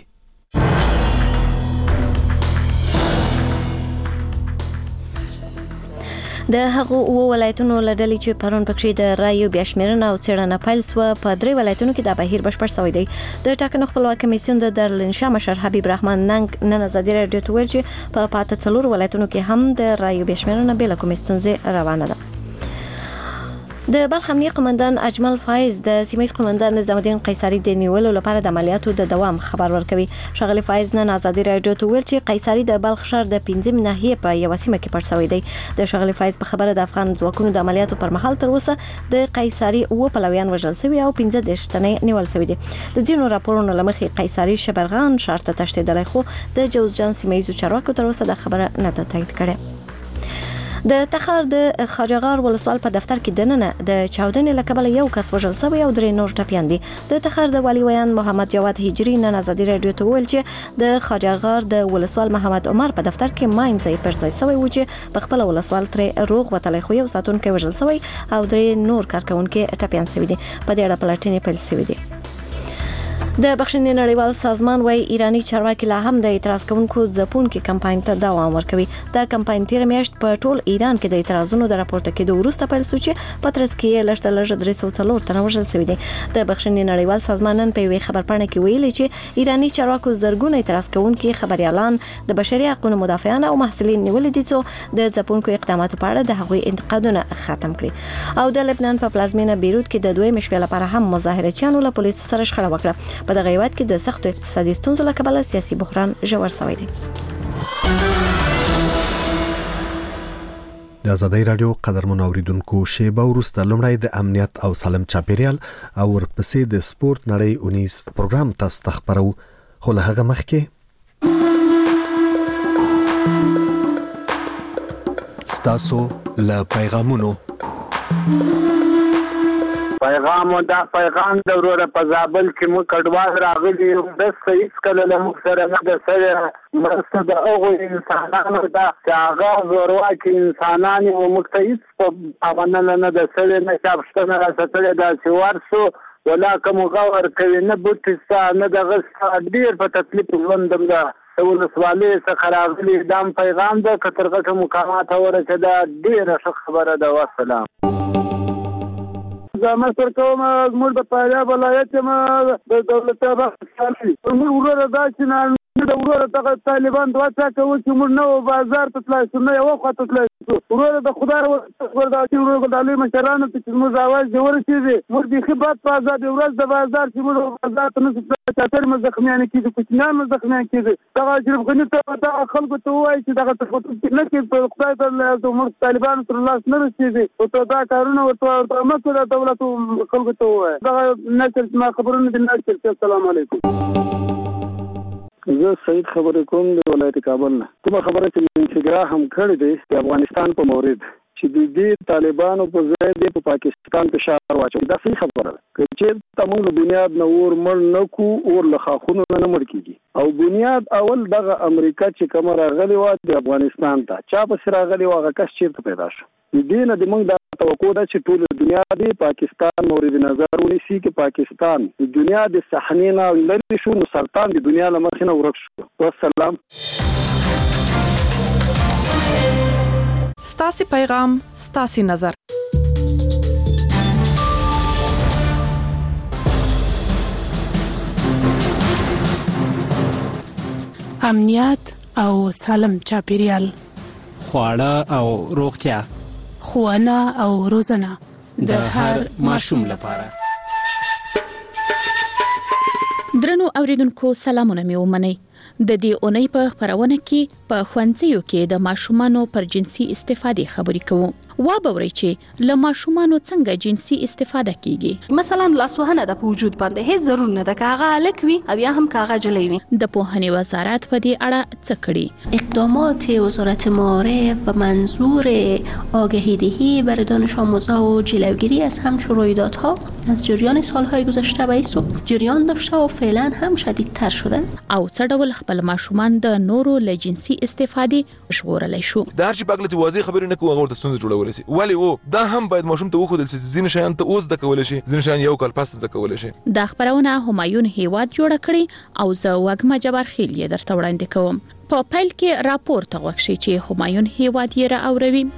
د هغو او ولایتونو لړلې چې پرون پکې د رایو بیا شمیرنه او څېړنه پیل سوه په درې ولایتونو کې د بهیر بشپړ شوی دی. د ټاکنو خپلواک کمیسیون د دارالانشا مشر حبیب رحمان ننګ نن ازادي راډیو ته ویل چې په پاته څلور ولایتونو کې هم د رایو بیا شمیرنه بې له کومې ستونزې روانه ده. د بلخ امنیه قومندان اجمل فایز د سیمه قومندان نظام الدین قیصری د نیولو لپاره د عملیاتو د دوام خبر ورکوي. ښاغلی فایز نن ازادي راډیو ته ویل چې قیصری د بلخ شهر د پنځم ناحیې په یو سیمه کې پټ شوی دی. د ښاغلی فایز په خبره د افغان ځواکونو د عملیاتو پر مهال تر اوسه د قیصری او پلویان وژل شوي او پنځه دېرش تنې نیول شوي دي. د ځینو راپورونو له مخې قیصری شبرغان ښار ته تښتېدلی خو د جوزجان سیمه ییزو چارواکو تر اوسه د خبره نه ده تایید کړې. د تخار د خواجهغار ولسوال په دفتر کې دننه د چاودنې له کبله یو کس وژل شوی او درې نور ټپیان دي. د تخار د والي ویان محمد جواد هجری نن ازادي راډیو ته ویل چې د خواجهغار د ولسوال محمد عمر په دفتر کې ماین ځای پر ځای شوی و چې په خپل ولسوال ترې روغ وتلی خو یو ساتونکی وژل شوی او درې نور کارکونکي ټپیان شوي دي. په دې اړه پلټنې پیل شوي دي. د بخښنې نړیوال سازمان وايي ایرانی چارواکي لا هم د اعتراض کوونکو ځپونکو کمپاین ته دوام ورکوي. دا کمپاین تیر میاشت په ټول ایران کې د اعتراضونو د راپورته کېدو وروسته پیل شو چې په ترڅ کې لږ تر لږه درې سوه څلور تنه وژل شوي دي. د بخښنې نړیوال سازمان نن په یوې خبرپاڼه کې ویلي چې ایرانی چارواکو زرګونه اعتراض کوونکي خبريالان د بشري حقوقو مدافعان او محصلین نیولي دي چې د ځپونکو اقداماتو په اړه د هغوی انتقادونه ختم کړي. او د لبنان په پلازمینه بیروت کې د دویمې شپې لپاره هم مظاهرچیانو له پولیسو سره شخړه وکړه. په دغه هیواد کې د سختو اقتصادي ستونزو له کبله سیاسي بحران ژور شوی دی. د ازادي راډیو قدرمن اوریدونکو شیبه وروسته لومړی د امنیت او سالم چاپیریال او ورپسې د سپورت نړۍ اونیس پروګرام تاسو ته خبرو. خو له هغه مخکې ستاسو له پیغامونو پیغام دا پیغام د وروره په زابل کې مو کډوال راغلي د صحیح کله له مخ سره نه د سره مرسته د هغو انسانانو دا چې هغه ورواکي انسانان او مختلف په باندې نه د سره نه چاپشتنه راځي دا چې ورسو ولا کوم غور کوي نه بوتستا نه د غستا ډیر په تکلیف ژوندم دا ولسوالۍ څخه راغلي دا پیغام د کترغه مقامات ورته دا ډیره خبره ده. والسلام. زما سره کوم موږ په فاریاب ولایت کې د دولت اباد موږ ورته دا چې نه د ورته دغه طالبان دوه چا کوي چې موږ نو بازار ته تلای نه یو خاطر تلای ورته د خدای ورته چې ورته د علی مشرانو چې موږ اواز دی ورسېږي موږ د خبرت په آزاد ورځ د بازار چې موږ بازار ته نه چاتر مزخمیان کېږي کوچنیان مزخمیان کېږي دغه چې غنی ته د خلکو ته وایي چې دغه څه نه کې په خدای ته موږ طالبان تر لاس نه رسېږي او ته دا کارونه ورته مکه د دولت خلکو ته وایي دغه نشر ما خبرونه دي نشر. السلام علیکم. زه سید خبرې کوم د ولایت کابل نه. کومه خبره چې انفجار هم کړی دی د افغانستان په مورید چې د دې طالبانو په ځای د په پاکستان په شار واچوي دا صحیح خبره ده چې تمام بنیاد نه ور مړ نه کو اور له خاخونو نه مړ کیږي او بنیاد اول دغه امریکا چې کوم راغلی و د افغانستان ته چا په سر راغلی و هغه کس چیرته پیدا شو. د دې نه د موږ د توقع ده چې ټول دنیا د پاکستان مورد نظر ونیسي چې پاکستان د دنیا د صحنې نه لري شو نو سرطان د دنیا له مخې نه ورک شو. والسلام. ستاسي پیغام ستاسي نظر. امنیت او سالم چاپیریال، خواړه او روغتیا، ښوونه او روزنه د هر ماشوم لپاره. درنو اوریدونکو سلامونه مې ومنئ. د دې اونۍ په خبرونه کې په ښوونځیو کې د ماشومانو پر جنسي استفادې خبرې کوو. وا بوري چې له ماشومانو څنګه جنسي استفاده کیږي. مثلا لاسوهنه د وجود باندې هیڅ ضرور نه ده کاغه الک وي او یا هم کاغه جلی وي. د پوهنې وزارت په دې اړه څه کړي؟ اقدامات وزارت معارف به منظور آگهی دهی بر دانش آموزا و جلوگیری از همچون رویدادها از جریان سالهای گذشته به این سو جریان داشته و فعلا هم شدیدتر شده. او څه ډول خپل ماشومان د نورو له جنسي استفادې ژغورلی شو؟ د هر شي په اړه چې واضح خبرې نه کوو هغه ورته ستونزې جوړولی شي. ولې و دا هم باید ماشوم ته وښودل شي چې ځینې شیان ته اوس زده کولی شي، ځینې شیان یو کال پس زده کولی شي. دا خبرونه همایون هیواد جوړه کړې او زه وږمه جبارخیل یې درته وړاندې کوم. په پیل کې راپور ته غوږ شئ چې همایون هیواد یې راوروي.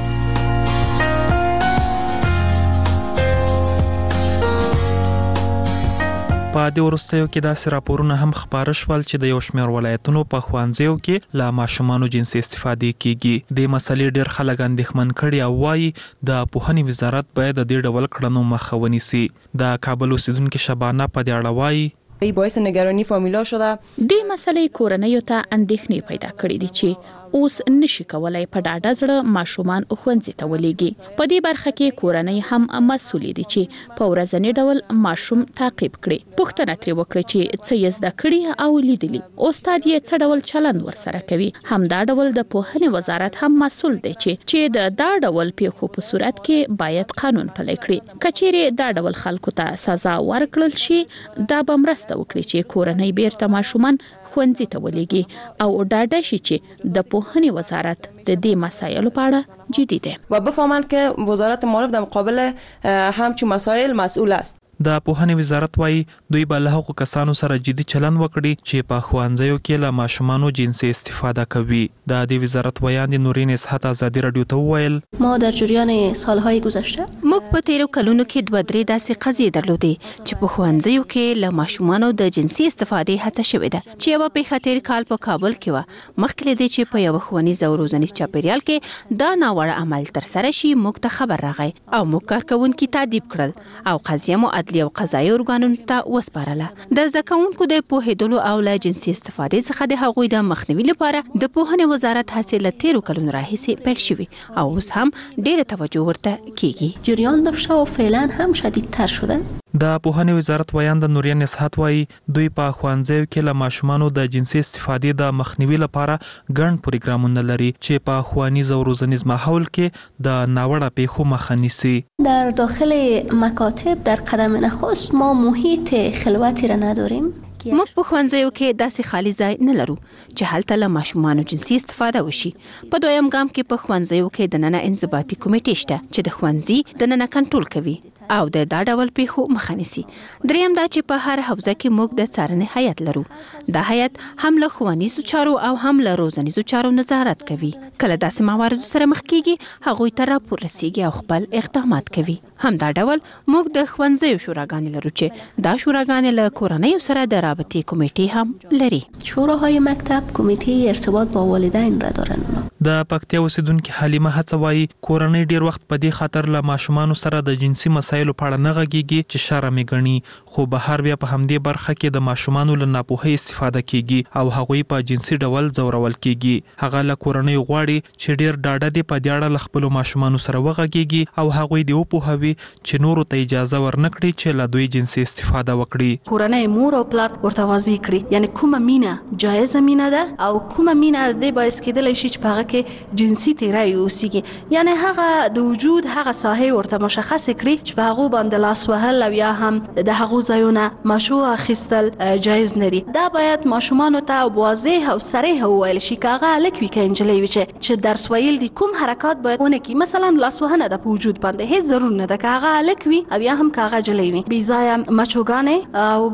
په دې وروستیو کې داسې راپورونه هم خپاره شول چې د یو شمېر ولایتونو په ښوونځیو کې له ماشومانو جنسي استفادې کیږي. د مسلې ډېر خلک اندېښمن کړي او وایي د پوهنې وزارت باید د دې ډول کړنو مخه ونیسي. د کابل اوسیدونکې شبانه په دې اړه وایي ای باعث نگرانی فامیلا شده. دې مسلې کورنیو ته اندېښنې پیدا کړې دي چې اوس نشي کولای په ډاډه زړه ماشومان ښوونځي ته ولېږي. په دې برخه کې کورنۍ هم مسؤل دي چې په ورځني ډول ماشوم تعقیب کړي. پوښتنه ترې وکړي چې څه یې زده کړي او لیدلي، استاد یې څه ډول چلند ورسره کوي. همدا ډول د پوهنې وزارت هم مسؤل دی چې چې د دا ډول پیښو په صورت کې باید قانون پلی کړي. کچېرې دا ډول خلکو ته سزا ورکړل شي دا به مرسته وکړي چې کورنۍ بیرته ماشومان ښوونځي ته ولېږي او ډاډه شي چې د پوهنې وزارت د دې مسایلو په اړه جدي دی و بفهمند که وزارت معارف در مقابل همچون مسائل مسئول است. د پوهنې وزارت وایي دوی به له هغو کسانو سره جدي چلند وکړي چې په ښوونځیو کې له ماشومانو جنسي استفاده کوي. د دې وزارت ویاند نورین اسحت ازادي رادیو ته وویل ما در جریان سالهای گذشته موږ په تیرو کلونو کې دوه درې داسې قضیې درلودې چې په ښوونځیو کې له ماشومانو د جنسي استفادې هڅه شوې ده چې یوه پیښه تیر کال په کابل کې وه. مخکې له دې چې په یوه ښوونیز او روزنیز چاپیریال کې دا ناوړه عمل ترسره شي موږ ته خبر راغی او موږ کارکوونکي تعقیب کړل او قضیه مو عدلي او قضایي ارګانونو ته وسپارله. د زده کوونکو د پوهېدلو او له جنسي استفادې څخه د هغوی د مخنیوي لپاره د پوهنې وزارت هڅې له تیرو کلونو راهیسې پیل شوي او اوس هم ډېره توجه ورته کیږي. جریان داشته و فعلا هم شدیدتر شده. د پوهنې وزارت ویاند نورین اسحت وایي دوی په ښوونځیو کې له ماشومانو د جنسي استفادې د مخنیوي لپاره ګڼ پروګرامونه لري چې په ښوونیز او روزنیز ماحول کې د ناوړه پیښو مخه نیسي. در داخل مکاتب در قدم نخست ما محیط خلوتی را نداریم. موږ په ښوونځیو کې داسې خالی ځای نه لرو چې هلته له ماشومانو جنسي استفاده وشي. په دویم ګام کې په ښوونځیو کې دننه انضباطي کمیټې شته چې د ښوونځي دننه کنټرول کوي او د دا ډول پیښو مخه نیسي. دریم دا چې په هر حوزه کې موږ د څارنې هیئت لرو. دا هیئت هم له ښوونیزو چارو او هم له روزنیزو چارو نظارت کوي. کله داسې مواردو سره مخ کیږي هغوی ته راپور رسیږي او خپل اقدامات کوي. همدا ډول موږ د ښوونځیو شوراګانې لرو چې دا شوراګانې له کورنیو سره د رابطې کمیټې هم لري. شوراهای مکتب کمیته ارتباط با والدین را دارن. د پکتیا اوسیدونکې حلیمه هڅه وایي کورنۍ ډیر وخت په دې خاطر له ماشومانو سره د جنسي مسایلو په اړه نه غږیږي چې شرم یې ګڼي، خو بهر بیا په همدې برخه کې د ماشومانو له ناپوهۍ استفاده کیږي او هغوی په جنسي ډول ځورول کیږي. هغه له کورنۍ غواړي چې ډیر ډاډه دي په دې اړه له خپلو ماشومانو سره وغږیږي او هغوی دې وپوهوي چې نورو ته اجازه ورنکړي چې له دوی جنسي استفاده وکړي. کورنۍ مور او پلار ورته واضح کړي یعنی کومه مینه جایز مینه ده او کومه مینه د باعث کېدلی شي چې په هغه کې جنسي تیری اوسیږي. یعنی هغه د وجود هغه ساحه ورته مشخص کړي چې په هغه باندې لاس وهل او یا هم د هغه ځایونه مشروع اخیستل جایز نه دي. دا باید ماشومان ته واضح او صریح وویل شي که هغه الک وي که انجلۍ وي چې درس ویل دي کوم حرکات باید ونه کړي. مثلا لاس وهنه د وجود باندې هیڅ ضرور نه ده که هغه الک وي او یا هم که هغه انجلۍ وي. بې ځایه مچوګانې او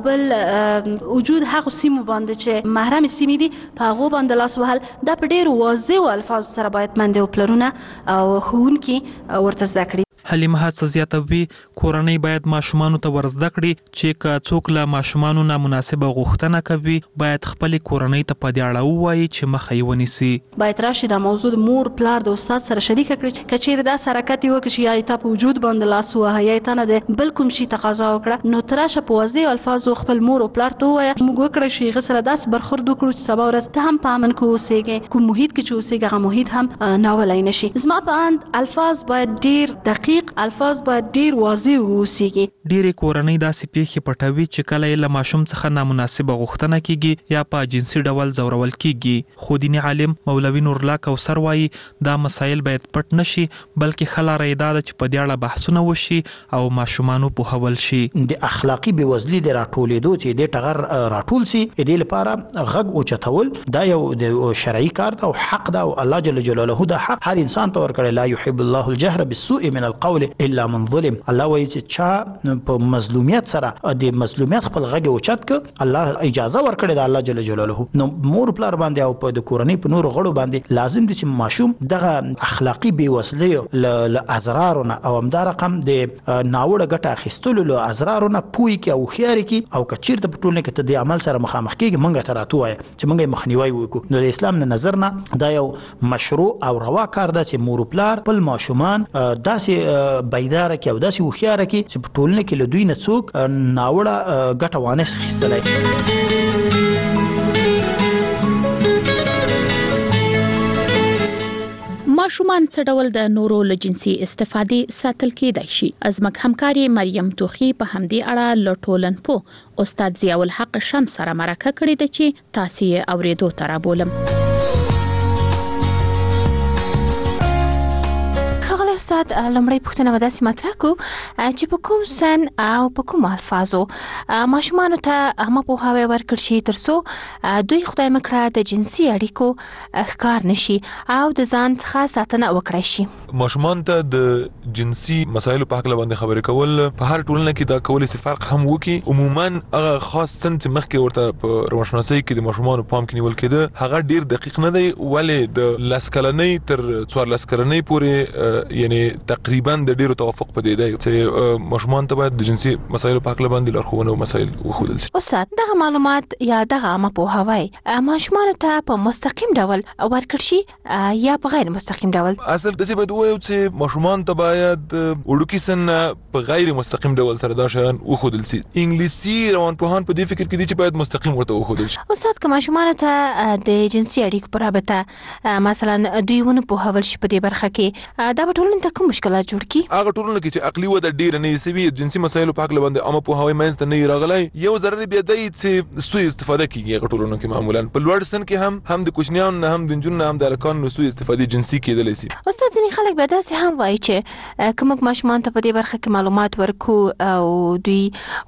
بل وجود هغه سیمو باندې چې محرم سیمې دي په هغه باندې لاس وهل دا په ډېر واضح الفاظ سره باید منډه او پلرونه او ښوونکي ورته زده کړي. حلیمه هڅه زیاتوي کورنۍ باید ماشومانو ته ورزده کړي چې که څوک له ماشومانو نامناسبه غوښتنه کوي باید خپل کورنۍ ته په دې اړه ووایي چې مخه یې ونیسي. باید راشي د موضوع د مور پلار د استاد سره شریک کړي که چیرې دا حرکت وکړي چې یا تا په وجود باندې لاس وهه یا تا نه د بل کوم شي تقاضا وکړه نو تراشه په واضح الفاظو خپل مور او پلار ته ووایه موږ وکړی شو هغه سره داسې برخورد وکړو چې سبا ورځ ته هم په امن کې اوسېږې کوم محیط کې چې اوسېږې هغه محیط هم ناولی نه شي. زما په اند الفاظ باید ډېر دقیق الفاظ باید ډېر واضح واوسېږي. ډېرې کورنۍ داسې پیښې پټوي چې کله یې له ماشوم څخه نامناسبه غوښتنه کیږي یا په جنسي ډول ځورول کیږي. خو دیني عالم مولوي نورالله کوثر وایي دا مسایل باید پټ نشي بلکې ښه لاره یې دا ده چې په دې اړه بحثونه وشي او ماشومانو پوهول شي. د اخلاقي بېوزلي د راټولېدو چې دې ټغر راټول سي دې لپاره غږ اوچتول دا یو د شرعي کار ده او حق ده او الله جل جلاله دا حق هر انسان ته ورکړی. لا يحب الله الجهر بالسوء من القول الا من ظلم. الله وایي چې چا په مظلومیت سره د مظلومیت خپل غږ اوچت ک الله اجازه ورکړي ده الله جل جلاله. نو مور پلار باندې او په د کورنۍ په نور غړو باندې لازم دي چې ماشوم دغه اخلاقي بېوزلي له ازرارونه او همدا رقم د ناوړه ګټه اخیستلو له ازرارونه پوهې کې او هوښیارې کې او که چېرته په ټولنه کې ته د عمل سره مخامخ کېږي موږ ته راته ووایه چې موږ یې مخنیوی وکړو. نو د اسلام نه نظر نه دا یو مشروع او روا کار ده چې مور پلار خپل ماشومان داسې بیداره کړي او داسې هوښیاره کړي چې په ټولنه کې له دوی نه څوک ناوړه ګټه وانه اخیستلی. ماشومان څه ډول د نورو له جنسي استفادې ساتل کېدای شي. ازمک همکاري مریم توخي په همدې اړه له ټولنپوه استاد ضیاء الحق شمس سره مرکه کړې ده چې تاسو یې اورېدو ته رابولم. استاد لمړی پوښتنه وداسې مطرح کو چې په کوم سن او په کوم الفاظو ماشومانو ته عامه پوهاوی ورکړل شي ترڅو دوی خدای مکړه د جنسي اړیکو ښکار نشي او د ځان څخه ساتنه وکړي شي. ماشومان ته د جنسي مسایلو په حق باندې خبرې کول په هر ټولنه کې دا کولای شي فرق هم وکړي. عموما هغه خاص سن چې مخکې ورته په روانشناسۍ کې د ماشومانو پام کې نیول کېده هغه ډیر دقیق نه دی ولې د لسکلنۍ تر څوارلس کلنۍ پورې یعنی تقریبا د ډیرو توافق پدې دی چې ماشومان ته باید د جنسي مسایلو په اړه باندې لارښوونه او مسایل وښودل شي. استاد دغه معلومات یا دغه عامه پوهاوی ماشومان ته په مستقیم ډول ورکړل شي یا په غیر مستقیم ډول؟ اصل د څه بده وایو چې ماشومان ته باید وړوکی سن په غیر مستقیم ډول سره دا شیان وښودل شي. انګلیسي روانپوهان په دې فکر کې دي چې باید مستقیم ورته وښودل شي. استاد که ماشومان ته د جنسي اړیکو په رابطه مثلا دوی ونه پوهول شي په دې برخه کې دا به ټولنه ته کوم مشکلات جوړ کی؟ هغه ټولنه کې چې عقلي وده ډیر نه سوي جنسي مسایلو په اړه باندې عامه پوهاوی منځ ته نه راغلی یو ضرر بیا دی چې سوء استفاده کیږي. هغه ټولنه کې معمولا په لوړ سن کې هم هم د کوچنیانو نه هم د نجونو نه هم د الکانو سوء استفاده جنسي کېدلی شي. استاد ځینې خلک به داسې هم وایي چې کوم ماشومان ته په دې برخه کې معلومات ورکو او دوی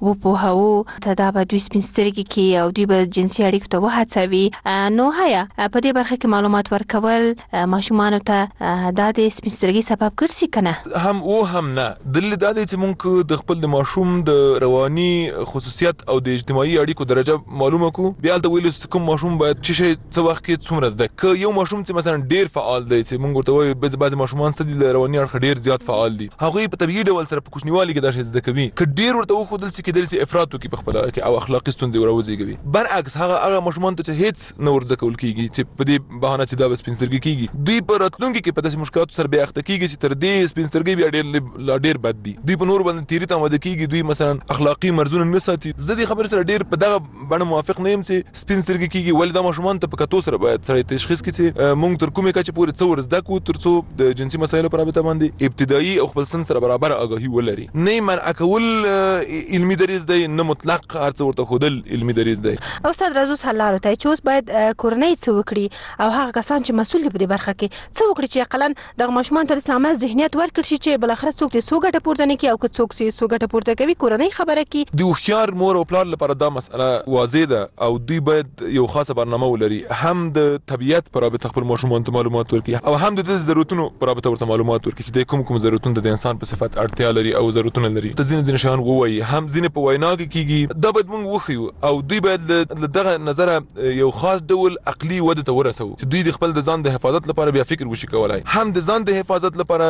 وپوهاو ته دا به دوی سپین سترګې کې او دوی به جنسي اړیکو ته وهڅوي. نو هیا په دې برخه کې معلومات ورکول ماشومانو ته دا د سپین سترګۍ سبب ګرځي کنه؟ هم او هم نه. دلیل دا دی چې موږ د خپل د ماشوم د رواني خصوصیت او د اجتماعي اړیکو درجه معلومه کو بیا د ویلو کوم ماشوم باید چې شي څه وخت کې څومره زده ک یو ماشوم چې مثلا ډیر فعال دی چې موږ ورته وایو بعض ماشومان ستدي د رواني اړخ ډیر زیات فعال دي هغه په طبيعي ډول سره په کوچنیوالي کې دا شي زده کوي ک ډیر ورته وخدل چې کېدل سي افراط کوي په خپل کې او اخلاقي ستونزې وروزيږي. برعکس هغه هغه ماشومان ته چې هیڅ نور ځکه ول کیږي چې په دې بهانه چې دا بس پنځرګي کیږي دوی په راتلونکي کې په داسې مشکلاتو سره بیا اخته کیږي چې تر دې سپینسترګي بیا ډېر لا ډېر بد دي. دوی په نور باندې تیری ته مده کیږي دوی مثلا اخلاقی مرزونه نه ساتي. زه دې خبر سره ډېر په دغه باندې موافق نه یم چې سپینسترګي کیږي ولې دا ماشومان ته په کتو سره باید سره تشخیص کړي چې مونږ تر کومه کچې پورې څور زده کو تر څو د جنسي مسایلو پر رابطه باندې ابتدایي او خپل سن سره برابر آگاهي ولري. نه من اکول علمي دریز دی نه مطلق ارڅ ورته خودل علمي دریز دی. استاد رازو سلام ته چې اوس باید کورنۍ څه وکړي او هغه کسان چې مسؤل دي په دې برخه کې څه وکړي چې اقلن د ماشومان ته د سمه ذهنیت ورکړي شي چې بل اخر څوک دې سوګټه پورته نه کوي او که څوک سي سوګټه پورته کوي کورنۍ خبره کوي. د خوشحال مور او پلار لپاره دا مسأله واضح ده او دوی باید یو خاصه برنامه ولري هم د طبيعت پر رابطه خپل ماشومان ته معلومات ورکړي او هم د ضرورتونو پر رابطه ورته معلومات ورکړي چې د کوم کوم ضرورتونه د انسان په صفت اړتیا لري او ضرورتونه لري. ته ځینې ځینې شیان ووایي هم ځینې په وینا کې کیږي دا باید موږ وخیو او دوی باید له دغه نظر یو خاص ډول عقلي وده ته ورسو چې دوی د خپل د ځان د حفاظت لپاره بیا فکر وشي کولای هم د ځان د حفاظت لپاره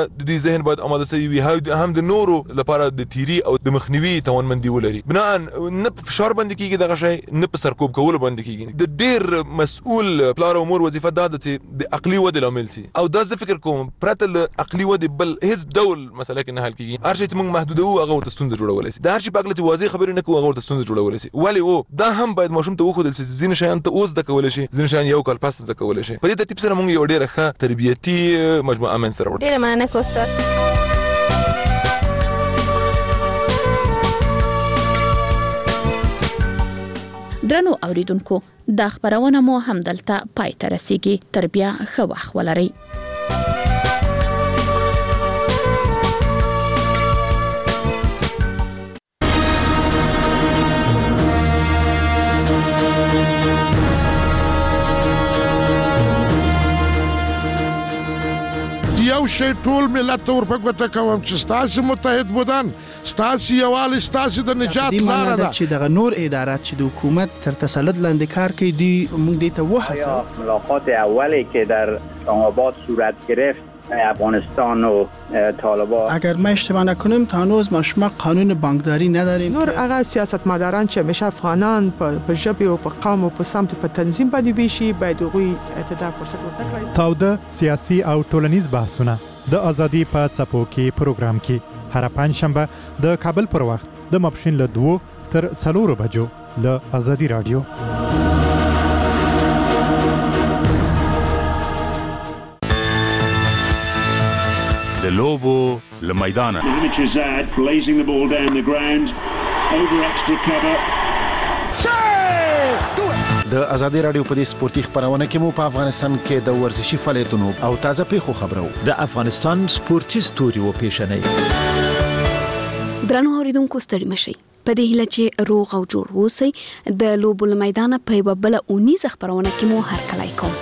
د دوی ذهن باید آماده شوی وي، هم د نورو لپاره د تیری او د مخنیوي توانمندي ولري. بنا نه په فشار باندې کیږي دغه شی، نه په سرکوب کول باندې کیږي. د ډیر مسؤل پلار او مور وظیفه ده چې د عقلي ودې لامل شي، او دا زه فکر کوم پرته له عقلي ودې بل هیڅ ډول مسله کې نه حل کیږي. هر شی چې موږ محدودو هغه ورته ستونزه جوړولی شي، د هر شي په اړه چې واضح خبرې نه کوو هغه ورته ستونزه جوړولی شي. ولې و دا هم باید ماشوم ته وښودل شي چې ځینې شیان ته اوس زده کولی شي، ځینې شیان یو کال پس زده کولی شي. په دې ترتیب سره موږ یو ډېره ښه تربیتي مجموعه منځته راوړو. ډېره مننه استاد. درنو اوریدونکو، دا خبرونه مو هم دلته پای ته رسیږي. تر بیا ښه وخت ولرئ. یو شی ټول ملت ور په ګوته کوم چې ستاسو متحد بودن، ستاسو یووالي، ستاسو د نجات لاره ده. چې دغه نور ادارات چې د حکومت تر تسلط لاندې کار کوي دی موږ دې ته وحسه. ملاقات اولی که در اسلام آباد صورت گرفت افغانستان و طالبان، اگر ما اشتباه نکنیم تا هنوز ما شما قانون بانکداری نداریم. نور هغه سیاستمداران چې همیشه افغانان په ژبه او په قوم او په سمت په تنظیم باندې بيشي باید هغوی ته فرصت ورکړي. تاوده سیاسي او ټولنیز بحثونه د ازادي په څپو کې پروګرام کې هر پنځ شنبه د کابل پر وخت د ماپښین له دوه تر څلورو بجو له ازادي رادیو. د لوبو له میدانه blazing the ball down the ground over extra cover. د ازادي رادیو په دې سپورتي خبرونه کې مو په افغانستان کې د ورزشي فعالیتونو او تازه پیښو خبرو د افغانستان سپورتي ستوري و پیښنې. درنو اوریدونکو ستړي مشئ. په دې هیله چې روغ او جوړ اوسئ. د لوبو له میدانه په یوه بله اونیزه خبرونه کې مو هرکلی کوم.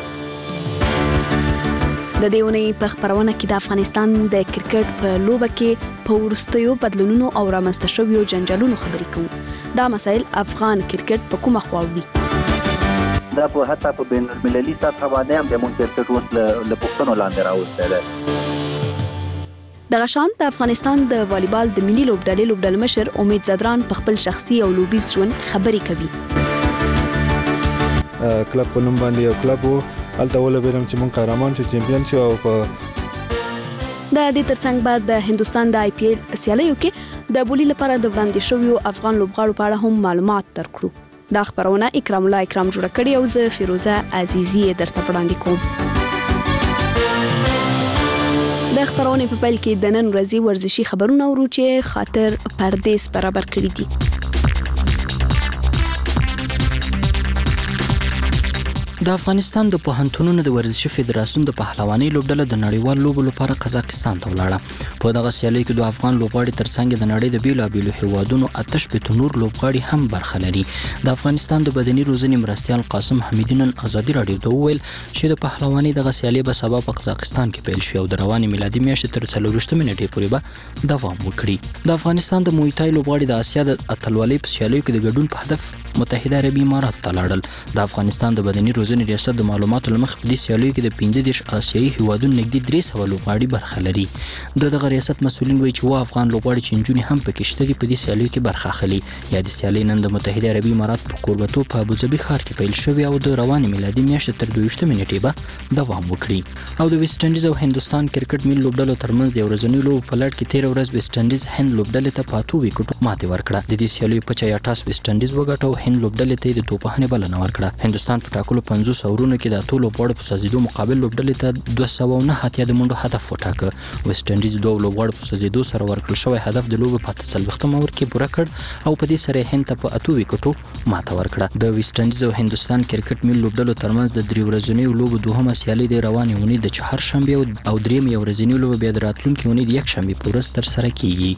د دې اونۍ په خبرونه کې د افغانستان د کرکټ په لوبه کې په وروستیو بدلونونو او رامنځته شویو جنجالونو خبرې کوو. دا مسایل افغان کرکټ په کومه خوا وړي؟ دا په حتی په بین المللي سطح باندې هم زموږ کرکټ اوس له پوښتنو لاندې راوستی دی. دغه شان د افغانستان د والیبال د ملي لوبډلې لوبډلمشر امید زدران په خپل شخصي او لوبیز ژوند خبرې کوي. کلب په نوم باندې یو کلب و، هلته ولوبېدم چې مونږ قهرمان شو، چمپیون شو. او په د دې ترڅنګ به د هندوستان د آی پی ایل سیالیو کې د بولی لپاره د وړاندې شویو افغان لوبغاړو په اړه هم معلومات درکړو. دا خبرونه اکرام الله اکرام جوړه کړې او زه فیروزه عزیزی درته وړاندې کوم. د خبرونې په پیل کې د نن ورځې ورزشي خبرونه ورو چې خاطر پردیس برابر کړی دي. د افغانستان د پوهنتونونو د ورزشي فدراسیون د پهلوانۍ لوبډله د نړیوال لوبو لپاره قزاقستان ته ولاړه. په دغه سیالۍ کې د افغان لوبغاړي ترڅنګ د نړۍ د بیلابیلو هیوادونو آتش په نور لوبغاړي هم برخه لري. د افغانستان د بدني روزنې مرستیال قاسم حمیدی نن ازادي رادیو ته وویل چې د پهلوانۍ دغه سیالۍ به سبا په قزاقستان کې پیل شي او د روانې میلادي میاشتې تر څلورویشتمې نیټې پورې به دوام وکړي. د افغانستان د موی تای لوبغاړي د اسیا د اتلولۍ په سیالیو کې د ګډون په هدف متحده عربي امارات ته لاړل. د افغانستان د بدني روزنې ریاست د معلوماتو لمخ په دې سیالیو کې د پنځه دېرش آسیایي هیوادونو نږدې درې سوه لوبغاړي برخه لري. د دغه ریاست مسؤلین وایي چې اووه افغان لوبغاړي چې نجونې هم پکې شته دي په دې سیالیو کې برخه اخلي. یادې سیالۍ نن د متحده عربي امارات په کوربتوب په ابوظبي ښار کې پیل شوې او د روانې میلادي میاشتې تر دویشتمې نیټې به دوام وکړي. او د ویسټ انډیز او هندوستان کرکټ ملي لوبډلو ترمنځ د ورځنیو لوبو په لړ کې تېره ورځ ویسټ انډیز هند لوبډلې ته په اتو ویکټو ماتې ورکړه. د دې سیالیو په چا یا ټاس ویسټ انډیز وګټه او هند لوبډلې ته د توپخانې بلنه ورکړه. هندوستان په ټاکلو پنځوس اورونو کې د اتو لوبغاړو په سوځېدو مقابل لوبډلې ته دوه سوه او نه اتیا د منډو هدف وټاکه. ویسټ انډیز دوه لوبغاړو په سوځېدو سره ورکړل شوی هدف د لوبې په اته څلوېښتم اوور کې پوره کړ او په دې سره هند ته په اتو ویکټو ماته ورکړه. د ویسټ انډیز او هندوستان کرکټ ملي لوبډلو ترمنځ د درې ورځنیو لوبو دوهمه سیالۍ د روانې اونۍ د چهارشنبې او درېیمې ورځنۍ لوبه بیا د راتلونکې اونۍ د یکشنبې په ورځ ترسره کیږي.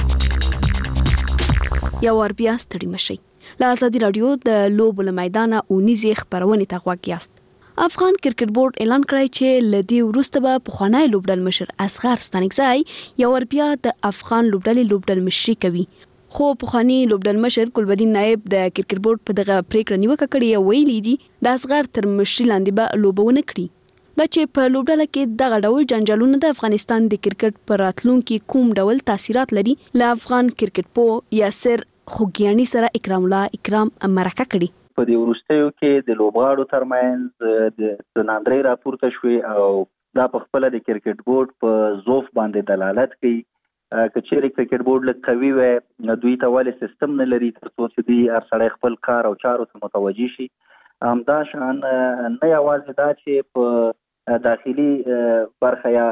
یو ور بیا ستړي مشئ. له ازادي رادیو د لوبو له میدانه اونیزې خبرونې ته غوږ یاست. افغان کرکټ بورډ اعلان کړی چې له دې وروسته به پخوانی لوبډلمشر اصغر ستانکزی یو ور بیا د افغان لوبډلې لوبډلمشري کوي. خو پخوانی لوبډلمشر ګلبدین نایب د کرکټ بورډ په دغه پریکړه نیوکه کړې او ویلي دي د اصغر تر مشري لاندې به لوبه ونه کړي. دا چې په لوبډله کې دغه ډول جنجالونه د افغانستان د کرکټ پر راتلونکي کوم ډول تاثیرات لري، له افغان کرکټ پو یاسر خوګیانی سره اکرام الله اکرام مرکه کړي. په دې وروستیو کې د لوبغاړو ترمنځ د ناندرۍ راپورته شوې او دا په خپل د کرکټ بورډ په ضعف باندې دلالت کوي. کچېرې کرکټ بورډ لږ قوي وي، دوی ته ولې سیستم نه لري تر څو چې دوی هر سړی خپل کار او چارو ته متوجه شي. همدا شان نه یوازې دا چې په داخلي برخه یا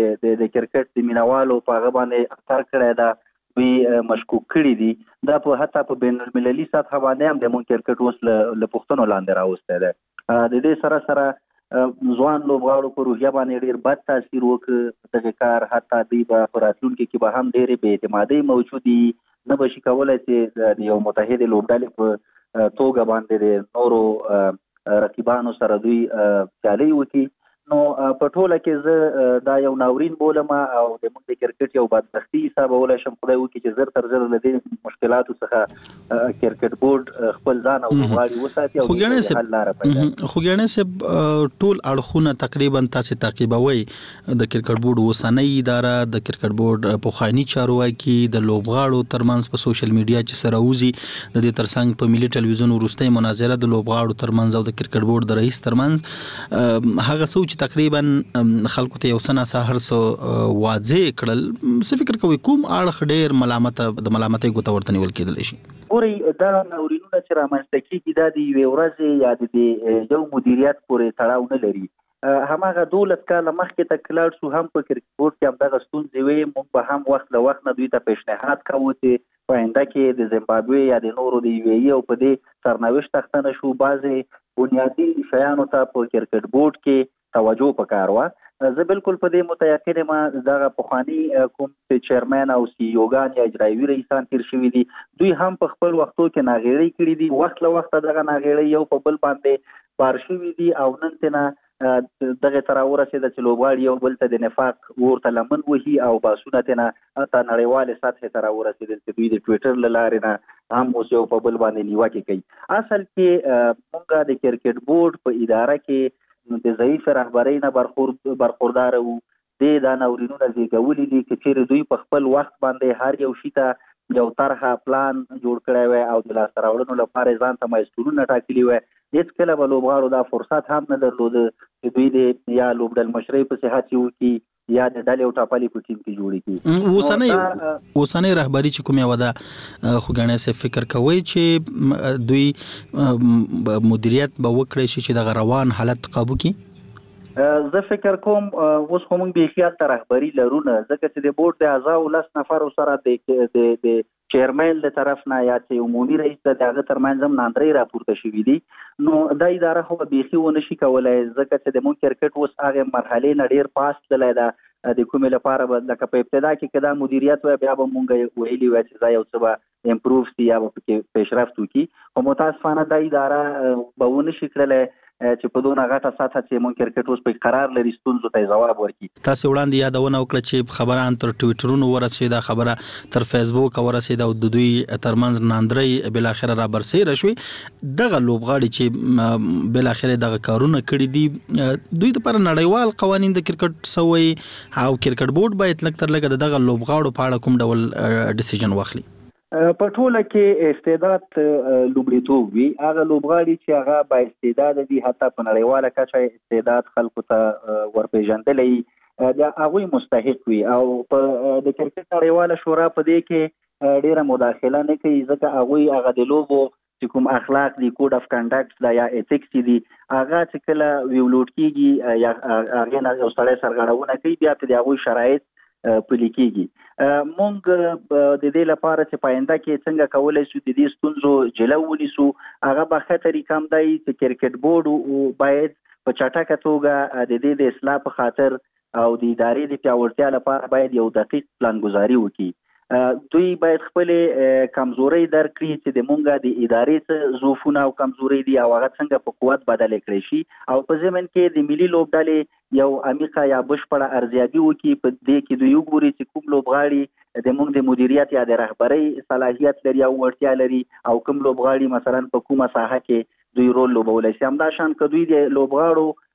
د کرکټ د مینوالو په هغه باندې اثر کړی ده، دوی مشکوک کړي دي، دا په حتی په بین المللي سطحه باندې هم د مونږ کرکټ اوس له پوښتنو لاندې راوستی دی. د دې سره سره ځوان لوبغاړو په روحیه باندې ډېر بد تاثیر وکړ دغه کار، حتی دوی به په راتلونکي کې به هم ډېرې بې اعتمادۍ موجود وي، نه به شي کولی چې د یو متحدې لوبډلې په توګه باندې د نورو رقیبانو سره دوی سیالي وکړي. نو په ټوله کې زه دا یو ناورین بولم او د موږ د کرکټ یو بدبختي حسابولی شم. خدای وکړي چې زر تر زر له دې مشکلاتو څخه کرکټ بورډ خپل ځان او لوبغاړي وساتي او د حل لاره پیدا کړي. خوګیانی صاحب، ټول اړخونه تقریبا تاسو تعقیبوي، د کرکټ بورډ اوسنۍ اداره، د کرکټ بورډ پخواني چارواکي، د لوبغاړو ترمنځ په سوشل میډیا چې سره وځي، د دې ترڅنګ په ملي ټلویزیون وروستۍ مناظره د لوبغاړو ترمنځ او د کرکټ بورډ د رئیس ترمنځ، هغه څه چې تقریبا خلکو ته یو څه ساحر سو واضح کړل، څه فکر کوي کوم اړخ ډېر ملامت د ملامتۍ ګوته ورته نیول کېدلی شي؟ ګورئ، دا ناورینونه چې رامنځته کېږي دا د یوې ورځې یا د یو مدیریت پورې تړاو نه لري. هماغه دولس کاله مخکې ته کلاړ شو، هم په کرکټ بورډ کې همدغه ستونزې وې، موږ به هم وخت له وخت نه دوی ته پیشنهاد کوو چې په آینده کې د زیمبابوې یا د نورو د یو ای او په دې سرنوشت تختنه شو، بعضې بنیادي شیانو ته په کرکټ بورډ کې توجه پکار وه. زه بالکل په دې متیقن یم دغه پخواني کوم چې چیرمن او سی ایوګان یا اجرایوي رئیسان تیر شوي دي، دوی هم په خپل وختو کې ناغېړۍ کړي دي، وخت له وخته دغه ناغېړۍ یو په بل باندې بار شوي دي او نن تېنه دغه ته راورسېده چې لوبغاړي یو بل ته د نفاق ورته لمن وهي او باسونه تېنه حتی نړیوالې سطحې ته راورسېدل چې دوی د ټویټر له لارې نه هم اوس یو په بل باندې نیوکې کوي. اصل کې مونږ د کرکټ بورډ په اداره کې د ضعیف رهبرۍ نه برخورداره وو. دې دا ناورینونه زیږولي دي چې چېرې دوی په خپل وخت باندې هر یو شي ته یو طرحه پلان جوړ کړی وی او د لاسته راوړنو لپاره ځان ته مایلستونونه ټاکلي وی. هېڅکله به لوبغاړو دا فرصت هم نه درلوده چې دوی د یا لوبډل مشرۍ پسې هڅې وکړي یا د ډلې او ټاپلې په ټیم کې جوړې کړي. اوسنۍ رهبري چې کومه وه ده، خوګیانی صاحب فکر کوئ چې دوی مدیریت به وکړی شي چې دغه روان حالت قابو کړي؟ زه فکر کوم اوس خو موږ بیخي هلته رهبري لرو نه، ځکه چې د بورډ د اعضاو لس نفرو سره د چیرمن له طرف نه یا چې عمومي رئیس د هغه ترمنځ هم ناندرۍ راپورته شوي دي. نو دا اداره خو به بیخي ونه شي کولی، ځکه چې د مونږ کرکټ اوس هغې مرحلې نه ډېر پاس تللی ده. د کومې لپاره به لکه په ابتدا کې که دا مدیریت وی بیا به مونږ ویلي وی چې دا یو څه به امپروف شي یا به پکې پیشرفت وکړي، خو متاسفانه دا اداره به ونه شي کړلی چې په دونه غټه سطحه چې مونږ کرکټ اوس په قرار لري ستونزو ته ځواب ورکړي. تاسې وړاندې یادونه وکړه چې خبره ان تر ټویټرونو ورسېده، خبره تر فیسبوک ورسېده او د دوی ترمنځ ناندرۍ بالاخره را برسېره شوې. دغه لوبغاړي چې بالاخره دغه کارونه کړي دي، دوی دپاره نړیوال قوانین د کرکټ څه وایي او کرکټ بورډ باید لږ تر لږه د دغه لوبغاړو په اړه کوم ډول ډیسیژن واخلي؟ په ټوله کې استعداد لومړیتوب وي. هغه لوبغاړي چې هغه با استعداده دي، حتی په نړیواله کچه استعداد خلکو ته ورپېژندلی د هغوی مستحق وي او په د کرکټ نړیواله شورا په دې کې ډېره مداخله نه کوي، ځکه هغوی هغه د لوبو چې کوم اخلاق دي، کوډ اف کنډکټ دا یا ایتکس دي، هغه چې کله ویولوټ کېږي یا هغې نه یو سړی سرغړونه کوي بیا پرې د هغوی شرایط پلي کېږي. مونږ د دې لپاره چې په آینده کې څنګه کولی شو د دې ستونزو جلو ونیسو، هغه به ښه طریقه هم دی چې کرکټ بورډ باید په چټکه توګه د دې د اصلاح په خاطر او د ادارې د پیاوړتیا لپاره باید یو دقیق پلانګزاري وکړي. دوی باید خپلې کمزورۍ درک کړي چې د مونږ د ادارې څه ضعفونه او کمزورۍ دي او هغه څنګه په قوت بدلې کړی شي او په ضمن کې د ملي لوبډلې یو عمیقه یا بشپړه ارزیابي وکړي. په دې کې دوی وګوري چې کوم لوبغاړي د مونږ د مدیریت یا د رهبرۍ صلاحیت لري او وړتیا لري او کوم لوبغاړي مثلا په کومه ساحه کې دوی رول لوبولی شي. همدا شان که دوی د لوبغاړو